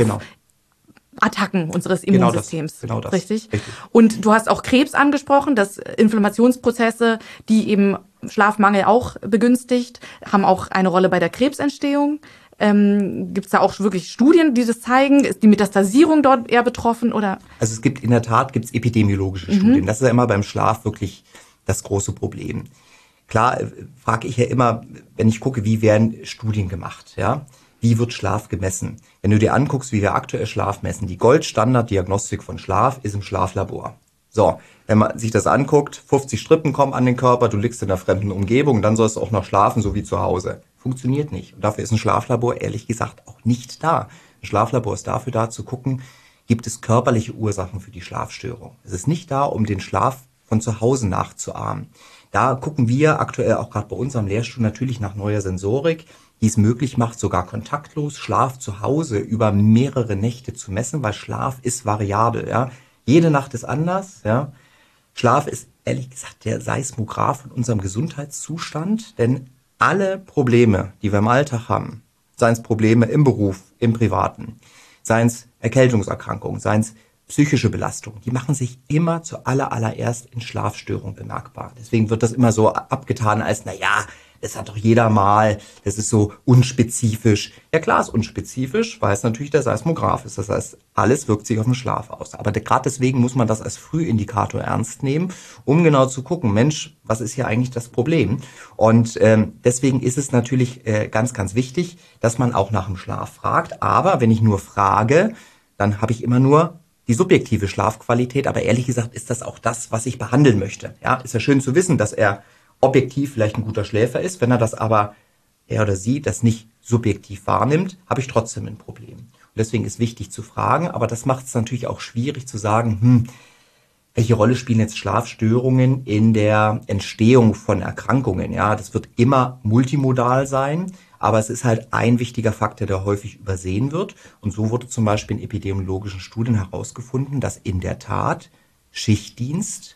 Attacken unseres Immunsystems. Genau das. Richtig? Und du hast auch Krebs angesprochen, dass Inflammationsprozesse, die eben Schlafmangel auch begünstigt, haben auch eine Rolle bei der Krebsentstehung. Gibt es da auch wirklich Studien, die das zeigen? Ist die Metastasierung dort eher betroffen? Oder? Also es gibt in der Tat epidemiologische Studien. Das ist ja immer beim Schlaf wirklich das große Problem. Klar, frage ich ja immer, wenn ich gucke, wie werden Studien gemacht, ja? Wie wird Schlaf gemessen? Wenn du dir anguckst, wie wir aktuell Schlaf messen, die Goldstandarddiagnostik von Schlaf ist im Schlaflabor. So, wenn man sich das anguckt, 50 Strippen kommen an den Körper, du liegst in einer fremden Umgebung, dann sollst du auch noch schlafen, so wie zu Hause. Funktioniert nicht. Und dafür ist ein Schlaflabor ehrlich gesagt auch nicht da. Ein Schlaflabor ist dafür da, zu gucken, gibt es körperliche Ursachen für die Schlafstörung. Es ist nicht da, um den Schlaf von zu Hause nachzuahmen. Da gucken wir aktuell auch gerade bei unserem Lehrstuhl natürlich nach neuer Sensorik, die es möglich macht, sogar kontaktlos Schlaf zu Hause über mehrere Nächte zu messen, weil Schlaf ist variabel. Ja? Jede Nacht ist anders. Ja? Schlaf ist ehrlich gesagt der Seismograph in unserem Gesundheitszustand, denn alle Probleme, die wir im Alltag haben, seien es Probleme im Beruf, im Privaten, seien es Erkältungserkrankungen, seien es psychische Belastung, die machen sich immer zuallererst in Schlafstörungen bemerkbar. Deswegen wird das immer so abgetan als, das hat doch jeder mal, das ist so unspezifisch. Ja klar, ist unspezifisch, weil es natürlich der Seismograph ist. Das heißt, alles wirkt sich auf den Schlaf aus. Aber gerade deswegen muss man das als Frühindikator ernst nehmen, um genau zu gucken, Mensch, was ist hier eigentlich das Problem? Und deswegen ist es natürlich ganz, ganz wichtig, dass man auch nach dem Schlaf fragt. Aber wenn ich nur frage, dann habe ich immer nur die subjektive Schlafqualität. Aber ehrlich gesagt ist das auch das, was ich behandeln möchte. Ja, ist ja schön zu wissen, dass er objektiv vielleicht ein guter Schläfer ist. Wenn er das aber, er oder sie, das nicht subjektiv wahrnimmt, habe ich trotzdem ein Problem. Und deswegen ist wichtig zu fragen, aber das macht es natürlich auch schwierig zu sagen, welche Rolle spielen jetzt Schlafstörungen in der Entstehung von Erkrankungen? Ja, das wird immer multimodal sein, aber es ist halt ein wichtiger Faktor, der häufig übersehen wird. Und so wurde zum Beispiel in epidemiologischen Studien herausgefunden, dass in der Tat Schichtdienst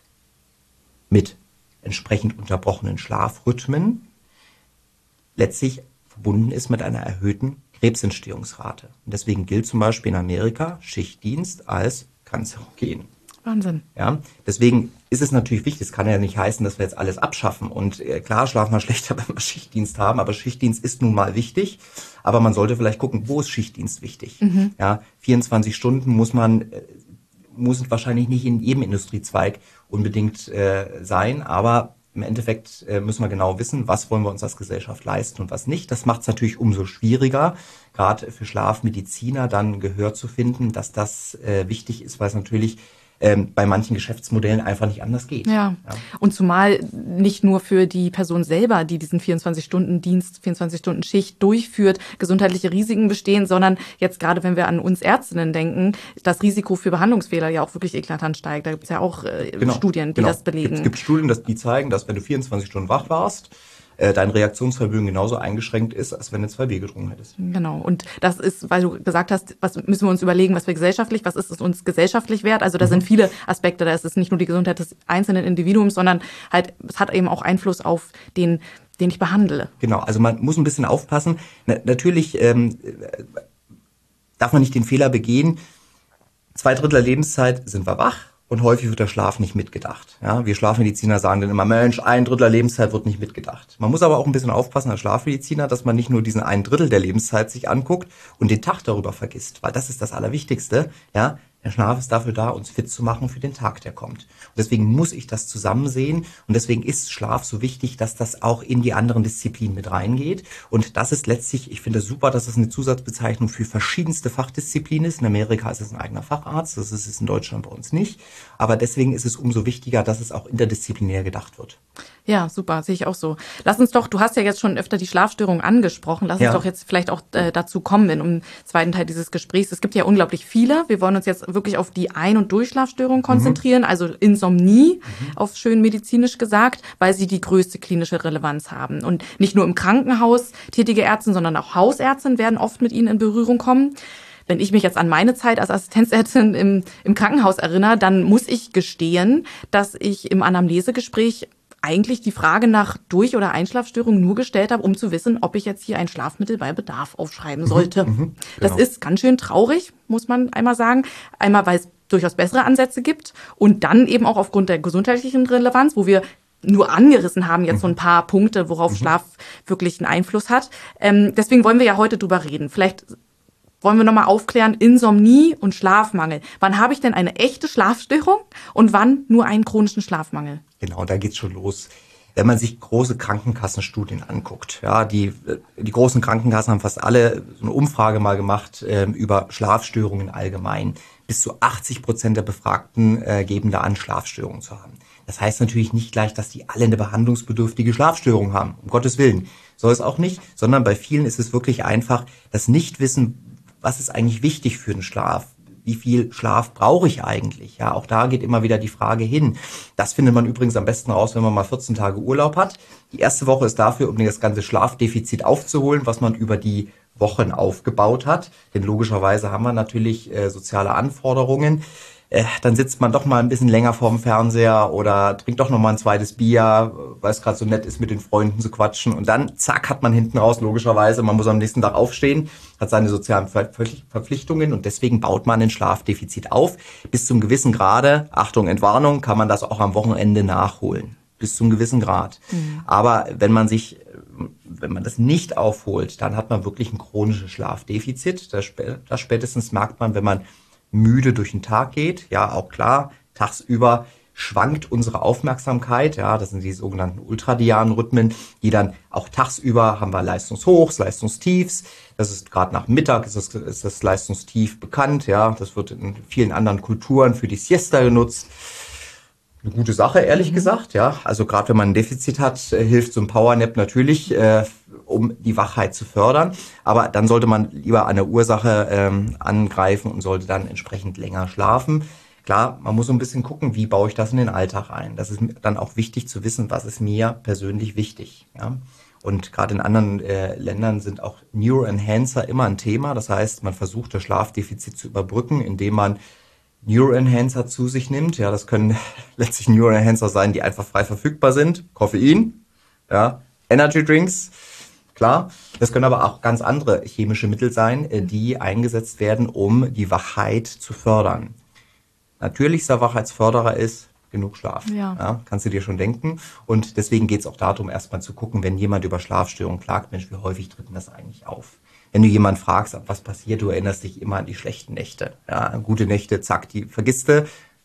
mit entsprechend unterbrochenen Schlafrhythmen letztlich verbunden ist mit einer erhöhten Krebsentstehungsrate. Und deswegen gilt zum Beispiel in Amerika Schichtdienst als kanzerogen. Wahnsinn. Ja, deswegen ist es natürlich wichtig, es kann ja nicht heißen, dass wir jetzt alles abschaffen. Und klar schlafen wir schlechter, wenn wir Schichtdienst haben, aber Schichtdienst ist nun mal wichtig. Aber man sollte vielleicht gucken, wo ist Schichtdienst wichtig? Ja, 24 Stunden muss wahrscheinlich nicht in jedem Industriezweig unbedingt sein, aber im Endeffekt müssen wir genau wissen, was wollen wir uns als Gesellschaft leisten und was nicht. Das macht es natürlich umso schwieriger, gerade für Schlafmediziner dann Gehör zu finden, dass das wichtig ist, weil es natürlich bei manchen Geschäftsmodellen einfach nicht anders geht. Ja. Und zumal nicht nur für die Person selber, die diesen 24-Stunden-Dienst, 24-Stunden-Schicht durchführt, gesundheitliche Risiken bestehen, sondern jetzt gerade, wenn wir an uns Ärztinnen denken, das Risiko für Behandlungsfehler ja auch wirklich eklatant steigt. Da gibt es ja auch Studien, die das belegen. Es gibt Studien, die zeigen, dass wenn du 24 Stunden wach warst, dein Reaktionsvermögen genauso eingeschränkt ist, als wenn du 2 Bier getrunken hättest. Genau. Und das ist, weil du gesagt hast, was müssen wir uns überlegen, was ist es uns gesellschaftlich wert? Also da sind viele Aspekte. Da ist es nicht nur die Gesundheit des einzelnen Individuums, sondern halt, es hat eben auch Einfluss auf den ich behandle. Genau. Also man muss ein bisschen aufpassen. Natürlich darf man nicht den Fehler begehen. 2/3 der Lebenszeit sind wir wach. Und häufig wird der Schlaf nicht mitgedacht. Ja, wir Schlafmediziner sagen dann immer, Mensch, 1/3 der Lebenszeit wird nicht mitgedacht. Man muss aber auch ein bisschen aufpassen als Schlafmediziner, dass man nicht nur diesen 1/3 der Lebenszeit sich anguckt und den Tag darüber vergisst, weil das ist das Allerwichtigste. Ja, der Schlaf ist dafür da, uns fit zu machen für den Tag, der kommt. Und deswegen muss ich das zusammen sehen und deswegen ist Schlaf so wichtig, dass das auch in die anderen Disziplinen mit reingeht. Und das ist letztlich, ich finde es super, dass es eine Zusatzbezeichnung für verschiedenste Fachdisziplinen ist. In Amerika ist es ein eigener Facharzt, das ist es in Deutschland bei uns nicht. Aber deswegen ist es umso wichtiger, dass es auch interdisziplinär gedacht wird. Ja, super, sehe ich auch so. Lass uns doch, du hast ja jetzt schon öfter die Schlafstörung angesprochen, lass uns doch jetzt vielleicht auch dazu kommen im zweiten Teil dieses Gesprächs. Es gibt ja unglaublich viele. Wir wollen uns jetzt wirklich auf die Ein- und Durchschlafstörung konzentrieren, also Insomnie, auf schön medizinisch gesagt, weil sie die größte klinische Relevanz haben. Und nicht nur im Krankenhaus tätige Ärzte, sondern auch Hausärztinnen werden oft mit ihnen in Berührung kommen. Wenn ich mich jetzt an meine Zeit als Assistenzärztin im Krankenhaus erinnere, dann muss ich gestehen, dass ich im Anamnesegespräch eigentlich die Frage nach Durch- oder Einschlafstörungen nur gestellt habe, um zu wissen, ob ich jetzt hier ein Schlafmittel bei Bedarf aufschreiben sollte. Genau. Das ist ganz schön traurig, muss man einmal sagen. Einmal, weil es durchaus bessere Ansätze gibt und dann eben auch aufgrund der gesundheitlichen Relevanz, wo wir nur angerissen haben, jetzt so ein paar Punkte, worauf Schlaf wirklich einen Einfluss hat. Deswegen wollen wir ja heute drüber reden. Vielleicht wollen wir nochmal aufklären, Insomnie und Schlafmangel. Wann habe ich denn eine echte Schlafstörung und wann nur einen chronischen Schlafmangel? Genau, da geht's schon los. Wenn man sich große Krankenkassenstudien anguckt, ja, die großen Krankenkassen haben fast alle so eine Umfrage mal gemacht über Schlafstörungen allgemein. Bis zu 80% der Befragten geben da an, Schlafstörungen zu haben. Das heißt natürlich nicht gleich, dass die alle eine behandlungsbedürftige Schlafstörung haben. Um Gottes Willen. Soll es auch nicht, sondern bei vielen ist es wirklich einfach das Nichtwissen, was ist eigentlich wichtig für den Schlaf? Wie viel Schlaf brauche ich eigentlich? Ja, auch da geht immer wieder die Frage hin. Das findet man übrigens am besten raus, wenn man mal 14 Tage Urlaub hat. Die erste Woche ist dafür, um das ganze Schlafdefizit aufzuholen, was man über die Wochen aufgebaut hat. Denn logischerweise haben wir natürlich soziale Anforderungen. Dann sitzt man doch mal ein bisschen länger vorm Fernseher oder trinkt doch noch mal ein zweites Bier, weil es gerade so nett ist, mit den Freunden zu quatschen. Und dann, zack, hat man hinten raus, logischerweise, man muss am nächsten Tag aufstehen, hat seine sozialen Verpflichtungen und deswegen baut man ein Schlafdefizit auf. Bis zum gewissen Grade, Achtung, Entwarnung, kann man das auch am Wochenende nachholen. Bis zum gewissen Grad. Aber wenn man das nicht aufholt, dann hat man wirklich ein chronisches Schlafdefizit. Das spätestens merkt man, wenn man müde durch den Tag geht. Ja, auch klar, tagsüber schwankt unsere Aufmerksamkeit. Ja, das sind die sogenannten ultradianen Rhythmen, die dann auch tagsüber haben wir Leistungshochs, Leistungstiefs. Das ist gerade nach Mittag ist das Leistungstief bekannt. Ja, das wird in vielen anderen Kulturen für die Siesta genutzt. Eine gute Sache, ehrlich gesagt. Ja, also gerade wenn man ein Defizit hat, hilft so ein Powernap natürlich, um die Wachheit zu fördern. Aber dann sollte man lieber an der Ursache angreifen und sollte dann entsprechend länger schlafen. Klar, man muss so ein bisschen gucken, wie baue ich das in den Alltag ein. Das ist dann auch wichtig zu wissen, was ist mir persönlich wichtig. Ja? Und gerade in anderen Ländern sind auch Neuroenhancer immer ein Thema. Das heißt, man versucht, das Schlafdefizit zu überbrücken, indem man Neuroenhancer zu sich nimmt. Ja, das können letztlich Neuroenhancer sein, die einfach frei verfügbar sind. Koffein, ja, Energy Drinks, klar. Das können aber auch ganz andere chemische Mittel sein, die eingesetzt werden, um die Wachheit zu fördern. Natürlichster Wachheitsförderer ist genug Schlaf. Ja, kannst du dir schon denken. Und deswegen geht es auch darum, erstmal zu gucken, wenn jemand über Schlafstörungen klagt, Mensch, wie häufig tritt denn das eigentlich auf? Wenn du jemanden fragst, was passiert, du erinnerst dich immer an die schlechten Nächte. Ja, gute Nächte, zack, die vergisst du.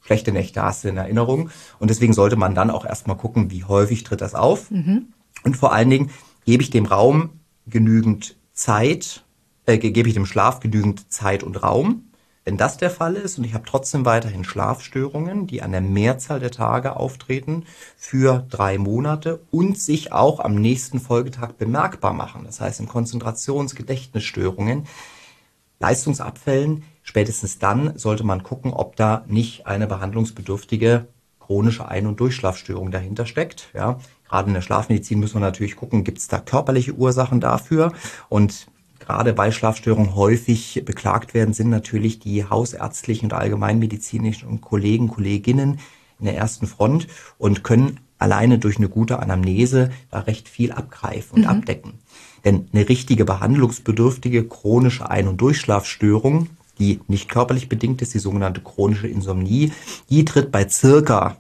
schlechte Nächte hast du in Erinnerung. Und deswegen sollte man dann auch erstmal gucken, wie häufig tritt das auf. Und vor allen Dingen gebe ich dem Raum genügend Zeit, gebe ich dem Schlaf genügend Zeit und Raum. Wenn das der Fall ist und ich habe trotzdem weiterhin Schlafstörungen, die an der Mehrzahl der Tage auftreten, für 3 Monate und sich auch am nächsten Folgetag bemerkbar machen, das heißt in Konzentrations-Gedächtnisstörungen, Leistungsabfällen, spätestens dann sollte man gucken, ob da nicht eine behandlungsbedürftige chronische Ein- und Durchschlafstörung dahinter steckt. Ja, gerade in der Schlafmedizin müssen wir natürlich gucken, gibt es da körperliche Ursachen dafür, und gerade weil Schlafstörungen häufig beklagt werden, sind natürlich die hausärztlichen und allgemeinmedizinischen Kolleginnen in der ersten Front und können alleine durch eine gute Anamnese da recht viel abgreifen und abdecken. Denn eine richtige behandlungsbedürftige chronische Ein- und Durchschlafstörung, die nicht körperlich bedingt ist, die sogenannte chronische Insomnie, die tritt bei circa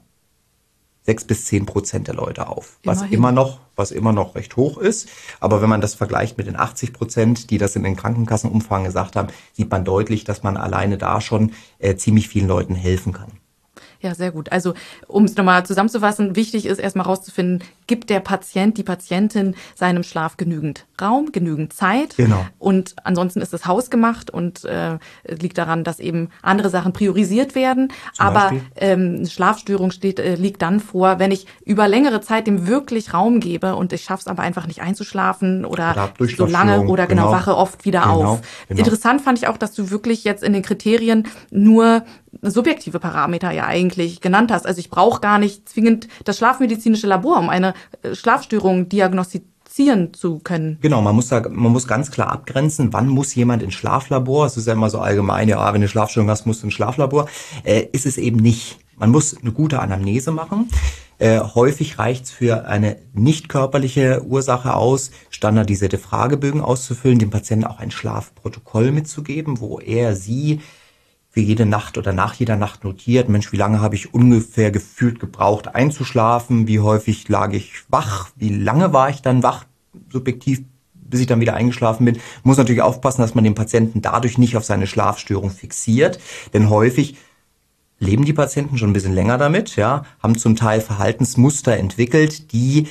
6-10% der Leute auf, was immer noch recht hoch ist. Aber wenn man das vergleicht mit den 80%, die das in den Krankenkassenumfragen gesagt haben, sieht man deutlich, dass man alleine da schon ziemlich vielen Leuten helfen kann. Ja, sehr gut. Also, um es nochmal zusammenzufassen, wichtig ist erstmal rauszufinden, gibt der Patient, die Patientin seinem Schlaf genügend Raum, genügend Zeit? Genau. Und ansonsten ist es hausgemacht und liegt daran, dass eben andere Sachen priorisiert werden. Aber eine Schlafstörung liegt dann vor, wenn ich über längere Zeit dem wirklich Raum gebe und ich schaffe es aber einfach nicht einzuschlafen oder so lange oder wache oft wieder auf. Interessant fand ich auch, dass du wirklich jetzt in den Kriterien nur subjektive Parameter ja eigentlich genannt hast. Also ich brauche gar nicht zwingend das schlafmedizinische Labor, um eine Schlafstörung diagnostizieren zu können. Genau, man muss ganz klar abgrenzen, wann muss jemand ins Schlaflabor. Es ist ja immer so allgemein, ja, wenn du eine Schlafstörung hast, musst du ins Schlaflabor. Ist es eben nicht. Man muss eine gute Anamnese machen. Häufig reicht es für eine nicht körperliche Ursache aus, standardisierte Fragebögen auszufüllen, dem Patienten auch ein Schlafprotokoll mitzugeben, wo sie für jede Nacht oder nach jeder Nacht notiert, Mensch, wie lange habe ich ungefähr gefühlt gebraucht einzuschlafen, wie häufig lag ich wach, wie lange war ich dann wach, subjektiv, bis ich dann wieder eingeschlafen bin. Muss natürlich aufpassen, dass man den Patienten dadurch nicht auf seine Schlafstörung fixiert, denn häufig leben die Patienten schon ein bisschen länger damit, ja, haben zum Teil Verhaltensmuster entwickelt, die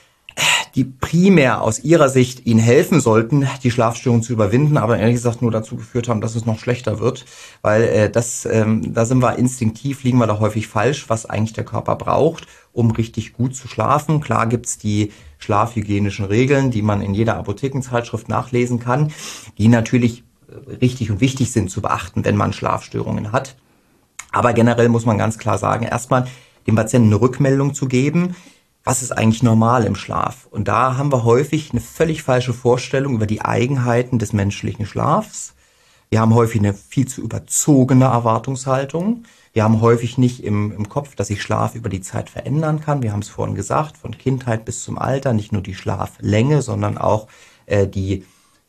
primär aus ihrer Sicht ihnen helfen sollten, die Schlafstörung zu überwinden, aber ehrlich gesagt nur dazu geführt haben, dass es noch schlechter wird, weil da sind wir instinktiv, liegen wir da häufig falsch, was eigentlich der Körper braucht, um richtig gut zu schlafen. Klar gibt's die schlafhygienischen Regeln, die man in jeder Apothekenzeitschrift nachlesen kann, die natürlich richtig und wichtig sind zu beachten, wenn man Schlafstörungen hat. Aber generell muss man ganz klar sagen, erstmal dem Patienten eine Rückmeldung zu geben, was ist eigentlich normal im Schlaf? Und da haben wir häufig eine völlig falsche Vorstellung über die Eigenheiten des menschlichen Schlafs. Wir haben häufig eine viel zu überzogene Erwartungshaltung. Wir haben häufig nicht im Kopf, dass sich Schlaf über die Zeit verändern kann. Wir haben es vorhin gesagt, von Kindheit bis zum Alter, nicht nur die Schlaflänge, sondern auch die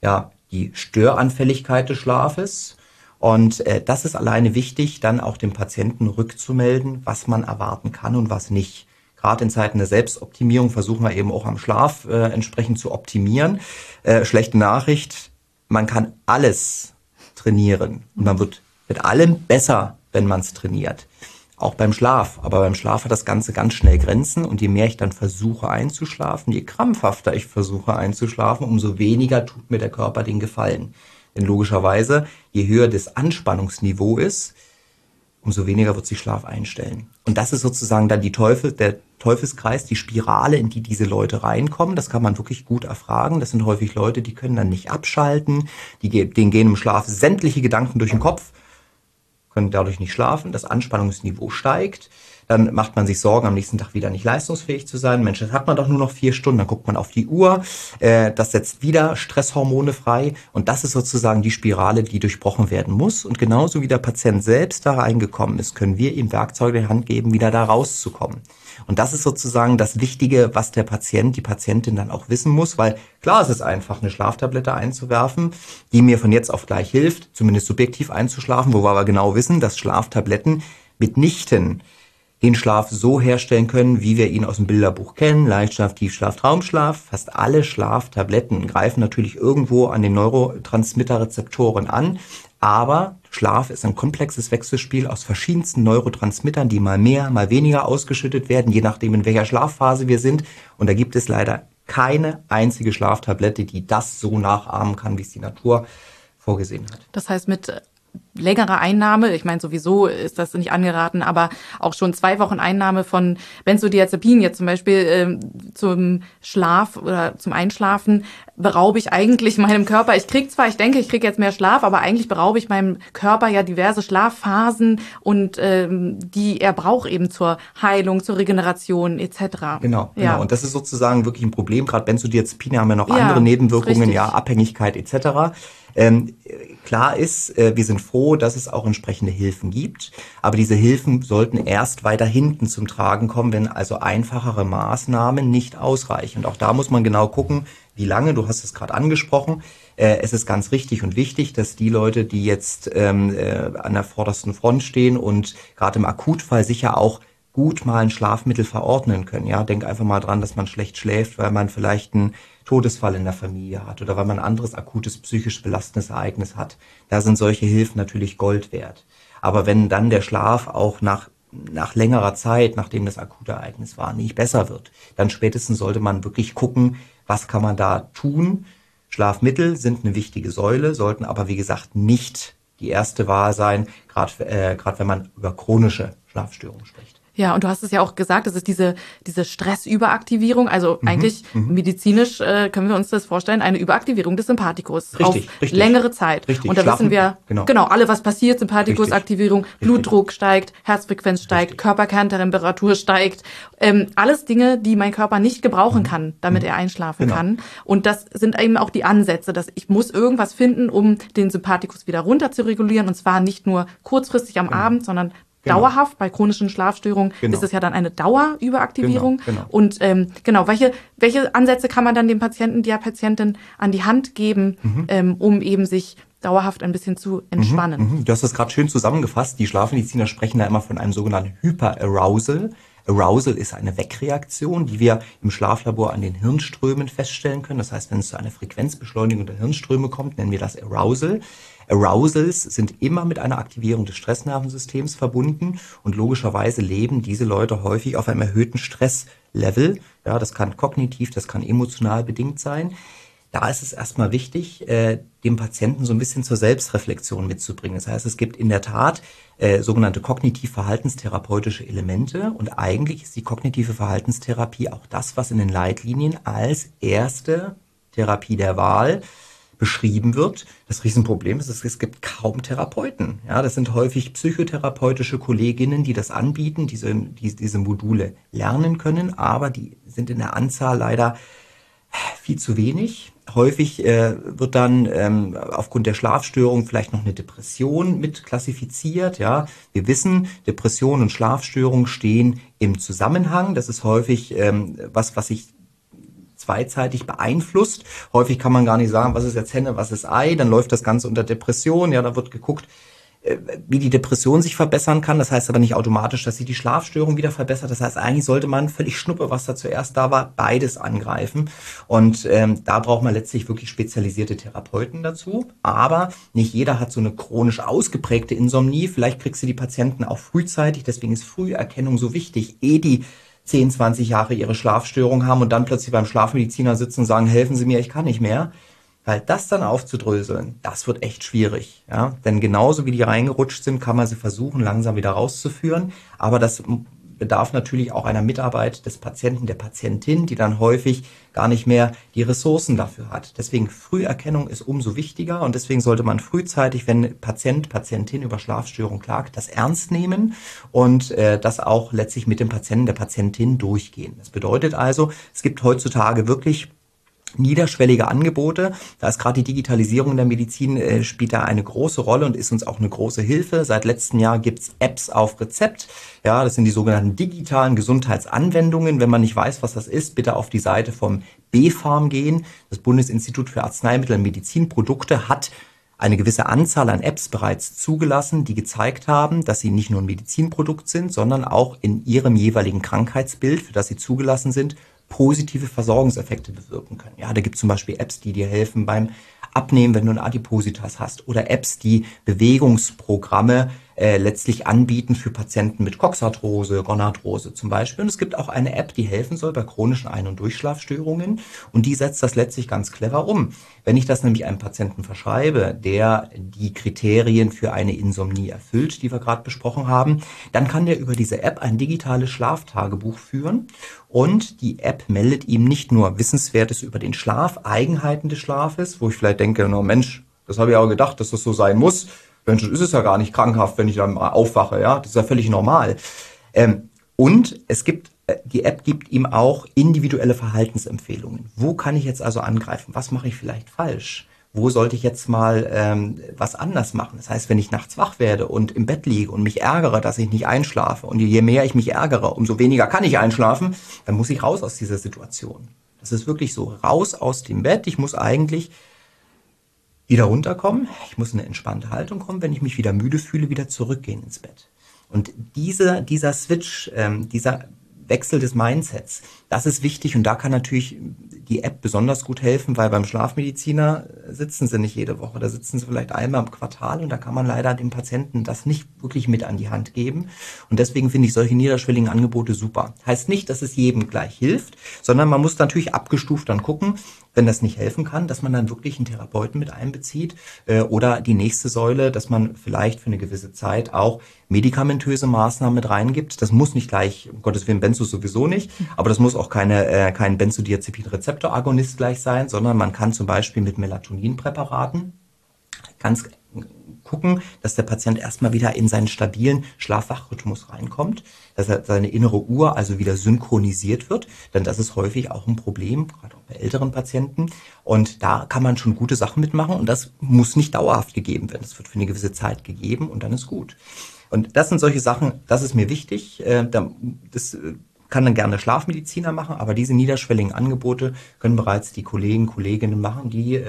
Störanfälligkeit des Schlafes. Und das ist alleine wichtig, dann auch dem Patienten rückzumelden, was man erwarten kann und was nicht. Gerade in Zeiten der Selbstoptimierung versuchen wir eben auch am Schlaf entsprechend zu optimieren. Schlechte Nachricht, man kann alles trainieren und man wird mit allem besser, wenn man es trainiert. Auch beim Schlaf. Aber beim Schlaf hat das Ganze ganz schnell Grenzen und je mehr ich dann versuche einzuschlafen, je krampfhafter ich versuche einzuschlafen, umso weniger tut mir der Körper den Gefallen. Denn logischerweise, je höher das Anspannungsniveau ist, umso weniger wird sich Schlaf einstellen. Und das ist sozusagen dann der Teufelskreis, die Spirale, in die diese Leute reinkommen. Das kann man wirklich gut erfragen. Das sind häufig Leute, die können dann nicht abschalten. Denen gehen im Schlaf sämtliche Gedanken durch den Kopf, können dadurch nicht schlafen. Das Anspannungsniveau steigt. Dann macht man sich Sorgen, am nächsten Tag wieder nicht leistungsfähig zu sein. Mensch, das hat man doch nur noch 4 Stunden. Dann guckt man auf die Uhr. Das setzt wieder Stresshormone frei. Und das ist sozusagen die Spirale, die durchbrochen werden muss. Und genauso wie der Patient selbst da reingekommen ist, können wir ihm Werkzeuge in die Hand geben, wieder da rauszukommen. Und das ist sozusagen das Wichtige, was der Patient, die Patientin dann auch wissen muss. Weil klar, es ist einfach, eine Schlaftablette einzuwerfen, die mir von jetzt auf gleich hilft, zumindest subjektiv einzuschlafen. Wo wir aber genau wissen, dass Schlaftabletten mitnichten den Schlaf so herstellen können, wie wir ihn aus dem Bilderbuch kennen. Leichtschlaf, Tiefschlaf, Traumschlaf. Fast alle Schlaftabletten greifen natürlich irgendwo an den Neurotransmitterrezeptoren an. Aber Schlaf ist ein komplexes Wechselspiel aus verschiedensten Neurotransmittern, die mal mehr, mal weniger ausgeschüttet werden, je nachdem in welcher Schlafphase wir sind. Und da gibt es leider keine einzige Schlaftablette, die das so nachahmen kann, wie es die Natur vorgesehen hat. Das heißt, mit längere Einnahme, ich meine, sowieso ist das nicht angeraten, aber auch schon 2 Wochen Einnahme von Benzodiazepin jetzt zum Beispiel zum Schlaf oder zum Einschlafen beraube ich eigentlich meinem Körper. Ich denke, ich kriege jetzt mehr Schlaf, aber eigentlich beraube ich meinem Körper ja diverse Schlafphasen und die er braucht eben zur Heilung, zur Regeneration etc. Genau. Und das ist sozusagen wirklich ein Problem. Gerade Benzodiazepine haben ja noch andere Nebenwirkungen, richtig. Ja, Abhängigkeit etc. Klar ist, wir sind froh, dass es auch entsprechende Hilfen gibt, aber diese Hilfen sollten erst weiter hinten zum Tragen kommen, wenn also einfachere Maßnahmen nicht ausreichen. Und auch da muss man genau gucken, wie lange, du hast es gerade angesprochen. Es ist ganz richtig und wichtig, dass die Leute, die jetzt an der vordersten Front stehen und gerade im Akutfall sicher auch gut mal ein Schlafmittel verordnen können. Ja, denk einfach mal dran, dass man schlecht schläft, weil man vielleicht einen Todesfall in der Familie hat oder weil man ein anderes akutes psychisch belastendes Ereignis hat. Da sind solche Hilfen natürlich Gold wert. Aber wenn dann der Schlaf auch nach längerer Zeit, nachdem das akute Ereignis war, nicht besser wird, dann spätestens sollte man wirklich gucken, was kann man da tun. Schlafmittel sind eine wichtige Säule, sollten aber wie gesagt nicht die erste Wahl sein, gerade wenn man über chronische Schlafstörungen spricht. Ja, und du hast es ja auch gesagt, das ist diese Stressüberaktivierung, also eigentlich medizinisch können wir uns das vorstellen, eine Überaktivierung des Sympathikus auf längere Zeit. Richtig. Und da wissen wir genau alle, was passiert, Sympathikusaktivierung, Blutdruck steigt, Herzfrequenz steigt, Körperkerntemperatur steigt, alles Dinge, die mein Körper nicht gebrauchen kann, damit er einschlafen kann. Und das sind eben auch die Ansätze, dass ich muss irgendwas finden, um den Sympathikus wieder runter zu regulieren, und zwar nicht nur kurzfristig am Abend, sondern dauerhaft. Bei chronischen Schlafstörungen ist es ja dann eine Dauerüberaktivierung. Und welche Ansätze kann man dann dem Patienten, der Patientin an die Hand geben, um eben sich dauerhaft ein bisschen zu entspannen? Du hast das gerade schön zusammengefasst. Die Schlafmediziner sprechen da immer von einem sogenannten Hyperarousal. Arousal ist eine Wegreaktion, die wir im Schlaflabor an den Hirnströmen feststellen können. Das heißt, wenn es zu einer Frequenzbeschleunigung der Hirnströme kommt, nennen wir das Arousal. Arousals sind immer mit einer Aktivierung des Stressnervensystems verbunden und logischerweise leben diese Leute häufig auf einem erhöhten Stresslevel. Ja, das kann kognitiv, das kann emotional bedingt sein. Da ist es erstmal wichtig, dem Patienten so ein bisschen zur Selbstreflexion mitzubringen. Das heißt, es gibt in der Tat sogenannte kognitiv-verhaltenstherapeutische Elemente, und eigentlich ist die kognitive Verhaltenstherapie auch das, was in den Leitlinien als erste Therapie der Wahl beschrieben wird. Das Riesenproblem ist, es gibt kaum Therapeuten. Ja, das sind häufig psychotherapeutische Kolleginnen, die das anbieten, diese Module lernen können, aber die sind in der Anzahl leider viel zu wenig. Häufig wird dann aufgrund der Schlafstörung vielleicht noch eine Depression mit klassifiziert. Ja, wir wissen, Depression und Schlafstörung stehen im Zusammenhang. Das ist häufig was sich zweizeitig beeinflusst. Häufig kann man gar nicht sagen, was ist jetzt Henne, was ist Ei. Dann läuft das Ganze unter Depression. Ja, da wird geguckt, wie die Depression sich verbessern kann. Das heißt aber nicht automatisch, dass sich die Schlafstörung wieder verbessert. Das heißt, eigentlich sollte man völlig Schnuppe, was da zuerst da war, beides angreifen. Und da braucht man letztlich wirklich spezialisierte Therapeuten dazu. Aber nicht jeder hat so eine chronisch ausgeprägte Insomnie. Vielleicht kriegst du die Patienten auch frühzeitig. Deswegen ist Früherkennung so wichtig. Die 10, 20 Jahre ihre Schlafstörung haben und dann plötzlich beim Schlafmediziner sitzen und sagen, helfen Sie mir, ich kann nicht mehr. Weil das dann aufzudröseln, das wird echt schwierig. Ja? Denn genauso wie die reingerutscht sind, kann man sie versuchen, langsam wieder rauszuführen. Aber das bedarf natürlich auch einer Mitarbeit des Patienten, der Patientin, die dann häufig gar nicht mehr die Ressourcen dafür hat. Deswegen Früherkennung ist umso wichtiger, und deswegen sollte man frühzeitig, wenn Patient, Patientin über Schlafstörung klagt, das ernst nehmen und das auch letztlich mit dem Patienten, der Patientin durchgehen. Das bedeutet also, es gibt heutzutage wirklich niederschwellige Angebote. Da ist gerade die Digitalisierung in der Medizin spielt da eine große Rolle und ist uns auch eine große Hilfe. Seit letztem Jahr gibt's Apps auf Rezept. Ja, das sind die sogenannten digitalen Gesundheitsanwendungen. Wenn man nicht weiß, was das ist, bitte auf die Seite vom BfArM gehen. Das Bundesinstitut für Arzneimittel und Medizinprodukte hat eine gewisse Anzahl an Apps bereits zugelassen, die gezeigt haben, dass sie nicht nur ein Medizinprodukt sind, sondern auch in ihrem jeweiligen Krankheitsbild, für das sie zugelassen sind, positive Versorgungseffekte bewirken können. Ja, da gibt es zum Beispiel Apps, die dir helfen beim Abnehmen, wenn du ein Adipositas hast, oder Apps, die Bewegungsprogramme letztlich anbieten für Patienten mit Coxarthrose, Gonarthrose zum Beispiel. Und es gibt auch eine App, die helfen soll bei chronischen Ein- und Durchschlafstörungen, und die setzt das letztlich ganz clever um. Wenn ich das nämlich einem Patienten verschreibe, der die Kriterien für eine Insomnie erfüllt, die wir gerade besprochen haben, dann kann der über diese App ein digitales Schlaftagebuch führen, und die App meldet ihm nicht nur Wissenswertes über den Schlaf, Eigenheiten des Schlafes, wo ich vielleicht denke, no Mensch, das habe ich auch gedacht, dass das so sein muss. Mensch, ist es ja gar nicht krankhaft, wenn ich dann mal aufwache, ja, das ist ja völlig normal. Und die App gibt ihm auch individuelle Verhaltensempfehlungen. Wo kann ich jetzt also angreifen? Was mache ich vielleicht falsch? Wo sollte ich jetzt mal was anders machen? Das heißt, wenn ich nachts wach werde und im Bett liege und mich ärgere, dass ich nicht einschlafe, und je mehr ich mich ärgere, umso weniger kann ich einschlafen, dann muss ich raus aus dieser Situation. Das ist wirklich so, raus aus dem Bett. Ich muss eigentlich wieder runterkommen, ich muss in eine entspannte Haltung kommen, wenn ich mich wieder müde fühle, wieder zurückgehen ins Bett. Und dieser Switch, dieser Wechsel des Mindsets, das ist wichtig, und da kann natürlich die App besonders gut helfen, weil beim Schlafmediziner sitzen sie nicht jede Woche, da sitzen sie vielleicht einmal im Quartal, und da kann man leider dem Patienten das nicht wirklich mit an die Hand geben, und deswegen finde ich solche niederschwelligen Angebote super. Heißt nicht, dass es jedem gleich hilft, sondern man muss natürlich abgestuft dann gucken, wenn das nicht helfen kann, dass man dann wirklich einen Therapeuten mit einbezieht, oder die nächste Säule, dass man vielleicht für eine gewisse Zeit auch medikamentöse Maßnahmen mit reingibt. Das muss nicht gleich, um Gottes Willen, Benzos sowieso nicht, aber das muss auch kein Benzodiazepin-Rezeptoragonist gleich sein, sondern man kann zum Beispiel mit Melatoninpräparaten ganz gucken, dass der Patient erstmal wieder in seinen stabilen Schlaf-Wach-Rhythmus reinkommt, dass er seine innere Uhr also wieder synchronisiert wird, denn das ist häufig auch ein Problem, gerade auch bei älteren Patienten, und da kann man schon gute Sachen mitmachen, und das muss nicht dauerhaft gegeben werden, das wird für eine gewisse Zeit gegeben und dann ist gut. Und das sind solche Sachen, das ist mir wichtig, das kann dann gerne Schlafmediziner machen, aber diese niederschwelligen Angebote können bereits die Kolleginnen machen, die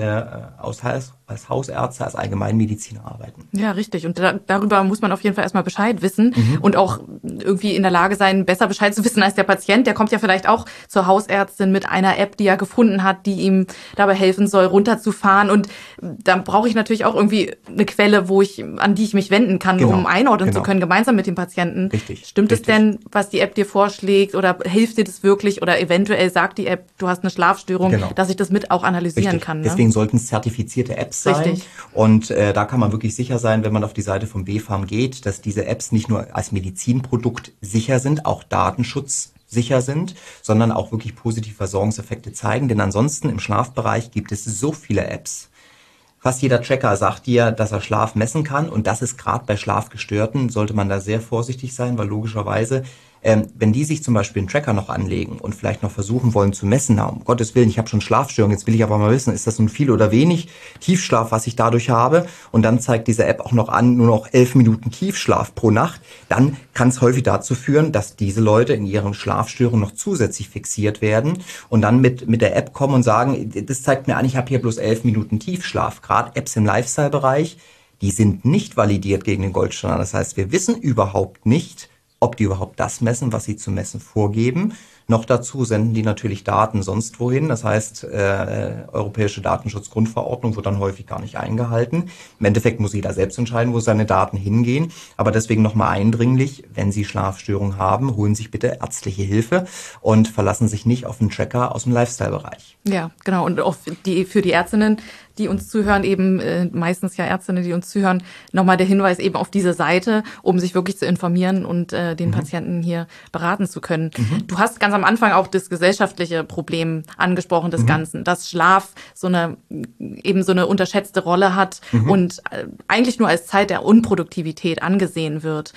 als Hausärzte, als Allgemeinmediziner arbeiten. Ja, richtig. Und darüber muss man auf jeden Fall erstmal Bescheid wissen und auch irgendwie in der Lage sein, besser Bescheid zu wissen als der Patient. Der kommt ja vielleicht auch zur Hausärztin mit einer App, die er gefunden hat, die ihm dabei helfen soll, runterzufahren. Und da brauche ich natürlich auch irgendwie eine Quelle, an die ich mich wenden kann, um einordnen zu können, gemeinsam mit dem Patienten. Richtig. Stimmt es denn, was die App dir vorschlägt, oder hilft dir das wirklich, oder eventuell sagt die App, du hast eine Schlafstörung, dass ich das mit auch analysieren kann. Ne? Deswegen sollten es zertifizierte Apps sein. Richtig. Und da kann man wirklich sicher sein, wenn man auf die Seite vom BfArM geht, dass diese Apps nicht nur als Medizinprodukt sicher sind, auch datenschutzsicher sind, sondern auch wirklich positive Versorgungseffekte zeigen. Denn ansonsten im Schlafbereich gibt es so viele Apps. Fast jeder Tracker sagt dir, dass er Schlaf messen kann, und das ist gerade bei Schlafgestörten, sollte man da sehr vorsichtig sein, weil logischerweise, wenn die sich zum Beispiel einen Tracker noch anlegen und vielleicht noch versuchen wollen zu messen, na, um Gottes Willen, ich habe schon Schlafstörungen, jetzt will ich aber mal wissen, ist das nun viel oder wenig Tiefschlaf, was ich dadurch habe, und dann zeigt diese App auch noch an, nur noch 11 Minuten Tiefschlaf pro Nacht, dann kann es häufig dazu führen, dass diese Leute in ihren Schlafstörungen noch zusätzlich fixiert werden und dann mit der App kommen und sagen, das zeigt mir an, ich habe hier bloß 11 Minuten Tiefschlaf. Gerade Apps im Lifestyle-Bereich, die sind nicht validiert gegen den Goldstandard. Das heißt, wir wissen überhaupt nicht, ob die überhaupt das messen, was sie zu messen vorgeben. Noch dazu senden die natürlich Daten sonst wohin. Das heißt, Europäische Datenschutzgrundverordnung wird dann häufig gar nicht eingehalten. Im Endeffekt muss jeder selbst entscheiden, wo seine Daten hingehen. Aber deswegen nochmal eindringlich, wenn Sie Schlafstörungen haben, holen Sie sich bitte ärztliche Hilfe und verlassen sich nicht auf einen Tracker aus dem Lifestyle-Bereich. Ja, genau. Und auch für die Ärztinnen, die uns zuhören, eben meistens ja Ärztinnen, die uns zuhören, nochmal der Hinweis eben auf diese Seite, um sich wirklich zu informieren und den Patienten hier beraten zu können. Du hast ganz am Anfang auch das gesellschaftliche Problem angesprochen des Ganzen, dass Schlaf so eine unterschätzte Rolle hat und eigentlich nur als Zeit der Unproduktivität angesehen wird.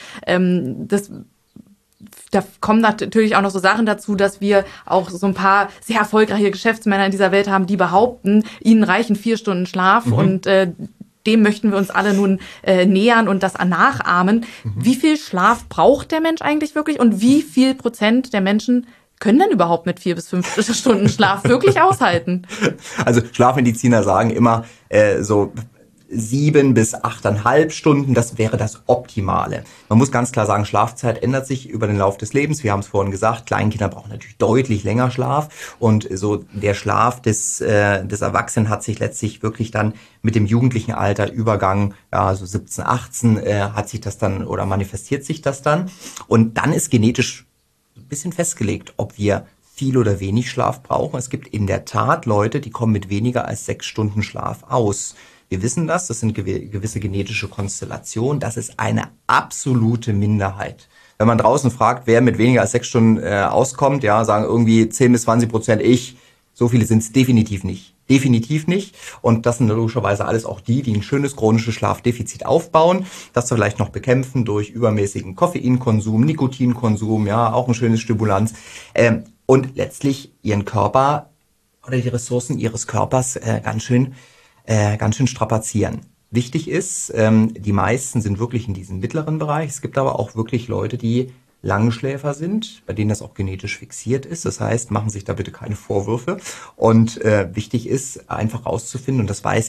Da kommen natürlich auch noch so Sachen dazu, dass wir auch so ein paar sehr erfolgreiche Geschäftsmänner in dieser Welt haben, die behaupten, ihnen reichen 4 Stunden Schlaf und dem möchten wir uns alle nun nähern und das nachahmen. Wie viel Schlaf braucht der Mensch eigentlich wirklich und wie viel Prozent der Menschen können denn überhaupt mit 4 bis 5 Stunden Schlaf wirklich aushalten? Also Schlafmediziner sagen immer 7 bis 8,5 Stunden, das wäre das Optimale. Man muss ganz klar sagen, Schlafzeit ändert sich über den Lauf des Lebens. Wir haben es vorhin gesagt, Kleinkinder brauchen natürlich deutlich länger Schlaf. Und so der Schlaf des Erwachsenen hat sich letztlich wirklich dann mit dem jugendlichen Alter Übergang, ja, so 17, 18, hat sich das dann oder manifestiert sich das dann. Und dann ist genetisch ein bisschen festgelegt, ob wir viel oder wenig Schlaf brauchen. Es gibt in der Tat Leute, die kommen mit weniger als 6 Stunden Schlaf aus. Wir wissen das sind gewisse genetische Konstellationen. Das ist eine absolute Minderheit. Wenn man draußen fragt, wer mit weniger als 6 Stunden auskommt, ja, sagen irgendwie 10-20%. So viele sind es definitiv nicht. Definitiv nicht. Und das sind logischerweise alles auch die ein schönes chronisches Schlafdefizit aufbauen, das wir vielleicht noch bekämpfen durch übermäßigen Koffeinkonsum, Nikotinkonsum, ja, auch ein schönes Stimulanz. Und letztlich ihren Körper oder die Ressourcen ihres Körpers ganz schön strapazieren. Wichtig ist, die meisten sind wirklich in diesem mittleren Bereich. Es gibt aber auch wirklich Leute, die Langschläfer sind, bei denen das auch genetisch fixiert ist. Das heißt, machen sich da bitte keine Vorwürfe. Und wichtig ist, einfach rauszufinden, und das weiß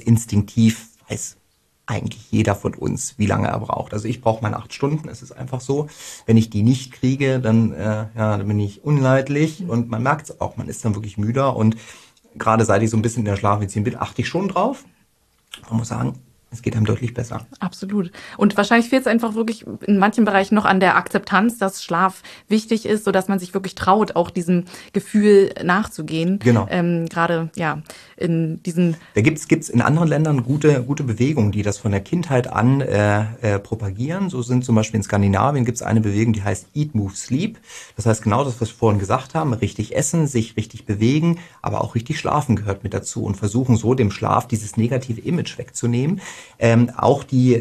eigentlich jeder von uns, wie lange er braucht. Also ich brauche meine 8 Stunden, es ist einfach so. Wenn ich die nicht kriege, dann bin ich unleidlich und man merkt es auch, man ist dann wirklich müder. Und gerade seit ich so ein bisschen in der Schlafmedizin bin, achte ich schon drauf. Man muss sagen, es geht einem deutlich besser. Absolut. Und wahrscheinlich fehlt es einfach wirklich in manchen Bereichen noch an der Akzeptanz, dass Schlaf wichtig ist, sodass man sich wirklich traut, auch diesem Gefühl nachzugehen. Genau. Gerade in diesen... Da gibt's in anderen Ländern gute Bewegungen, die das von der Kindheit an propagieren. So sind zum Beispiel in Skandinavien gibt's eine Bewegung, die heißt Eat, Move, Sleep. Das heißt genau das, was wir vorhin gesagt haben, richtig essen, sich richtig bewegen, aber auch richtig schlafen gehört mit dazu und versuchen so dem Schlaf dieses negative Image wegzunehmen. Auch die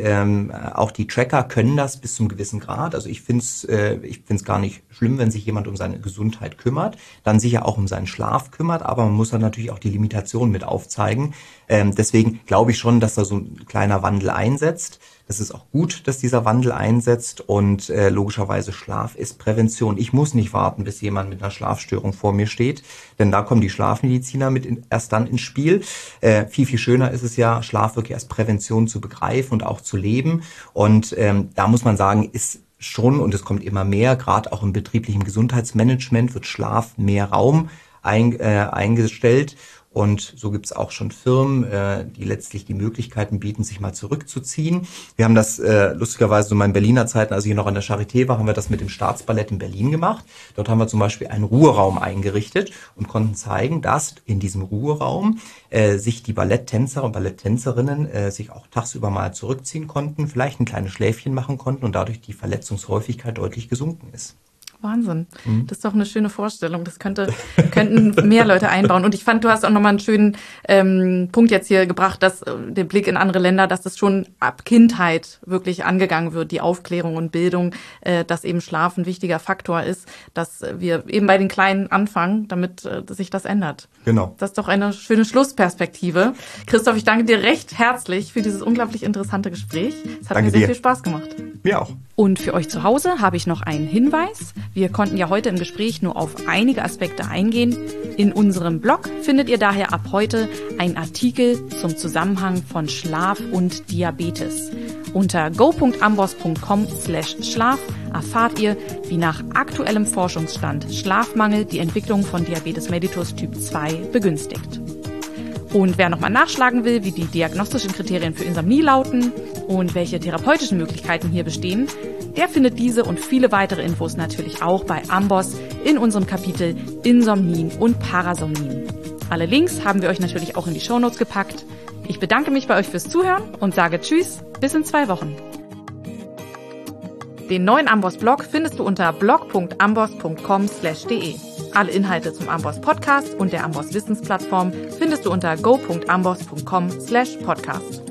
Tracker können das bis zum gewissen Grad. Also ich find's gar nicht schlimm, wenn sich jemand um seine Gesundheit kümmert, dann sicher auch um seinen Schlaf kümmert, aber man muss dann natürlich auch die Limitationen mit aufzeigen. Deswegen glaube ich schon, dass da so ein kleiner Wandel einsetzt. Das ist auch gut, dass dieser Wandel einsetzt und logischerweise Schlaf ist Prävention. Ich muss nicht warten, bis jemand mit einer Schlafstörung vor mir steht, denn da kommen die Schlafmediziner erst dann ins Spiel. Viel, viel schöner ist es ja, Schlaf wirklich als Prävention zu begreifen und auch zu leben. Und da muss man sagen, ist schon, und es kommt immer mehr, gerade auch im betrieblichen Gesundheitsmanagement wird Schlaf mehr Raum eingestellt. Und so gibt's auch schon Firmen, die letztlich die Möglichkeiten bieten, sich mal zurückzuziehen. Wir haben das lustigerweise so in meinen Berliner Zeiten, als ich noch an der Charité war, haben wir das mit dem Staatsballett in Berlin gemacht. Dort haben wir zum Beispiel einen Ruheraum eingerichtet und konnten zeigen, dass in diesem Ruheraum sich die Balletttänzer und Balletttänzerinnen sich auch tagsüber mal zurückziehen konnten, vielleicht ein kleines Schläfchen machen konnten und dadurch die Verletzungshäufigkeit deutlich gesunken ist. Wahnsinn. Das ist doch eine schöne Vorstellung. Das könnten mehr Leute einbauen. Und ich fand, du hast auch nochmal einen schönen Punkt jetzt hier gebracht, dass der Blick in andere Länder, dass das schon ab Kindheit wirklich angegangen wird, die Aufklärung und Bildung, dass eben Schlaf ein wichtiger Faktor ist, dass wir eben bei den Kleinen anfangen, damit sich das ändert. Genau. Das ist doch eine schöne Schlussperspektive. Christoph, ich danke dir recht herzlich für dieses unglaublich interessante Gespräch. Es hat mir sehr viel Spaß gemacht. Mir auch. Und für euch zu Hause habe ich noch einen Hinweis. Wir konnten ja heute im Gespräch nur auf einige Aspekte eingehen. In unserem Blog findet ihr daher ab heute einen Artikel zum Zusammenhang von Schlaf und Diabetes. Unter go.ambos.com/Schlaf erfahrt ihr, wie nach aktuellem Forschungsstand Schlafmangel die Entwicklung von Diabetes mellitus Typ 2 begünstigt. Und wer nochmal nachschlagen will, wie die diagnostischen Kriterien für Insomnie lauten und welche therapeutischen Möglichkeiten hier bestehen, der findet diese und viele weitere Infos natürlich auch bei Ambos in unserem Kapitel Insomnien und Parasomnien. Alle Links haben wir euch natürlich auch in die Shownotes gepackt. Ich bedanke mich bei euch fürs Zuhören und sage Tschüss, bis in 2 Wochen. Den neuen Ambos-Blog findest du unter blog.ambos.com/de. Alle Inhalte zum Ambos Podcast und der Ambos Wissensplattform findest du unter go.ambos.com/podcast.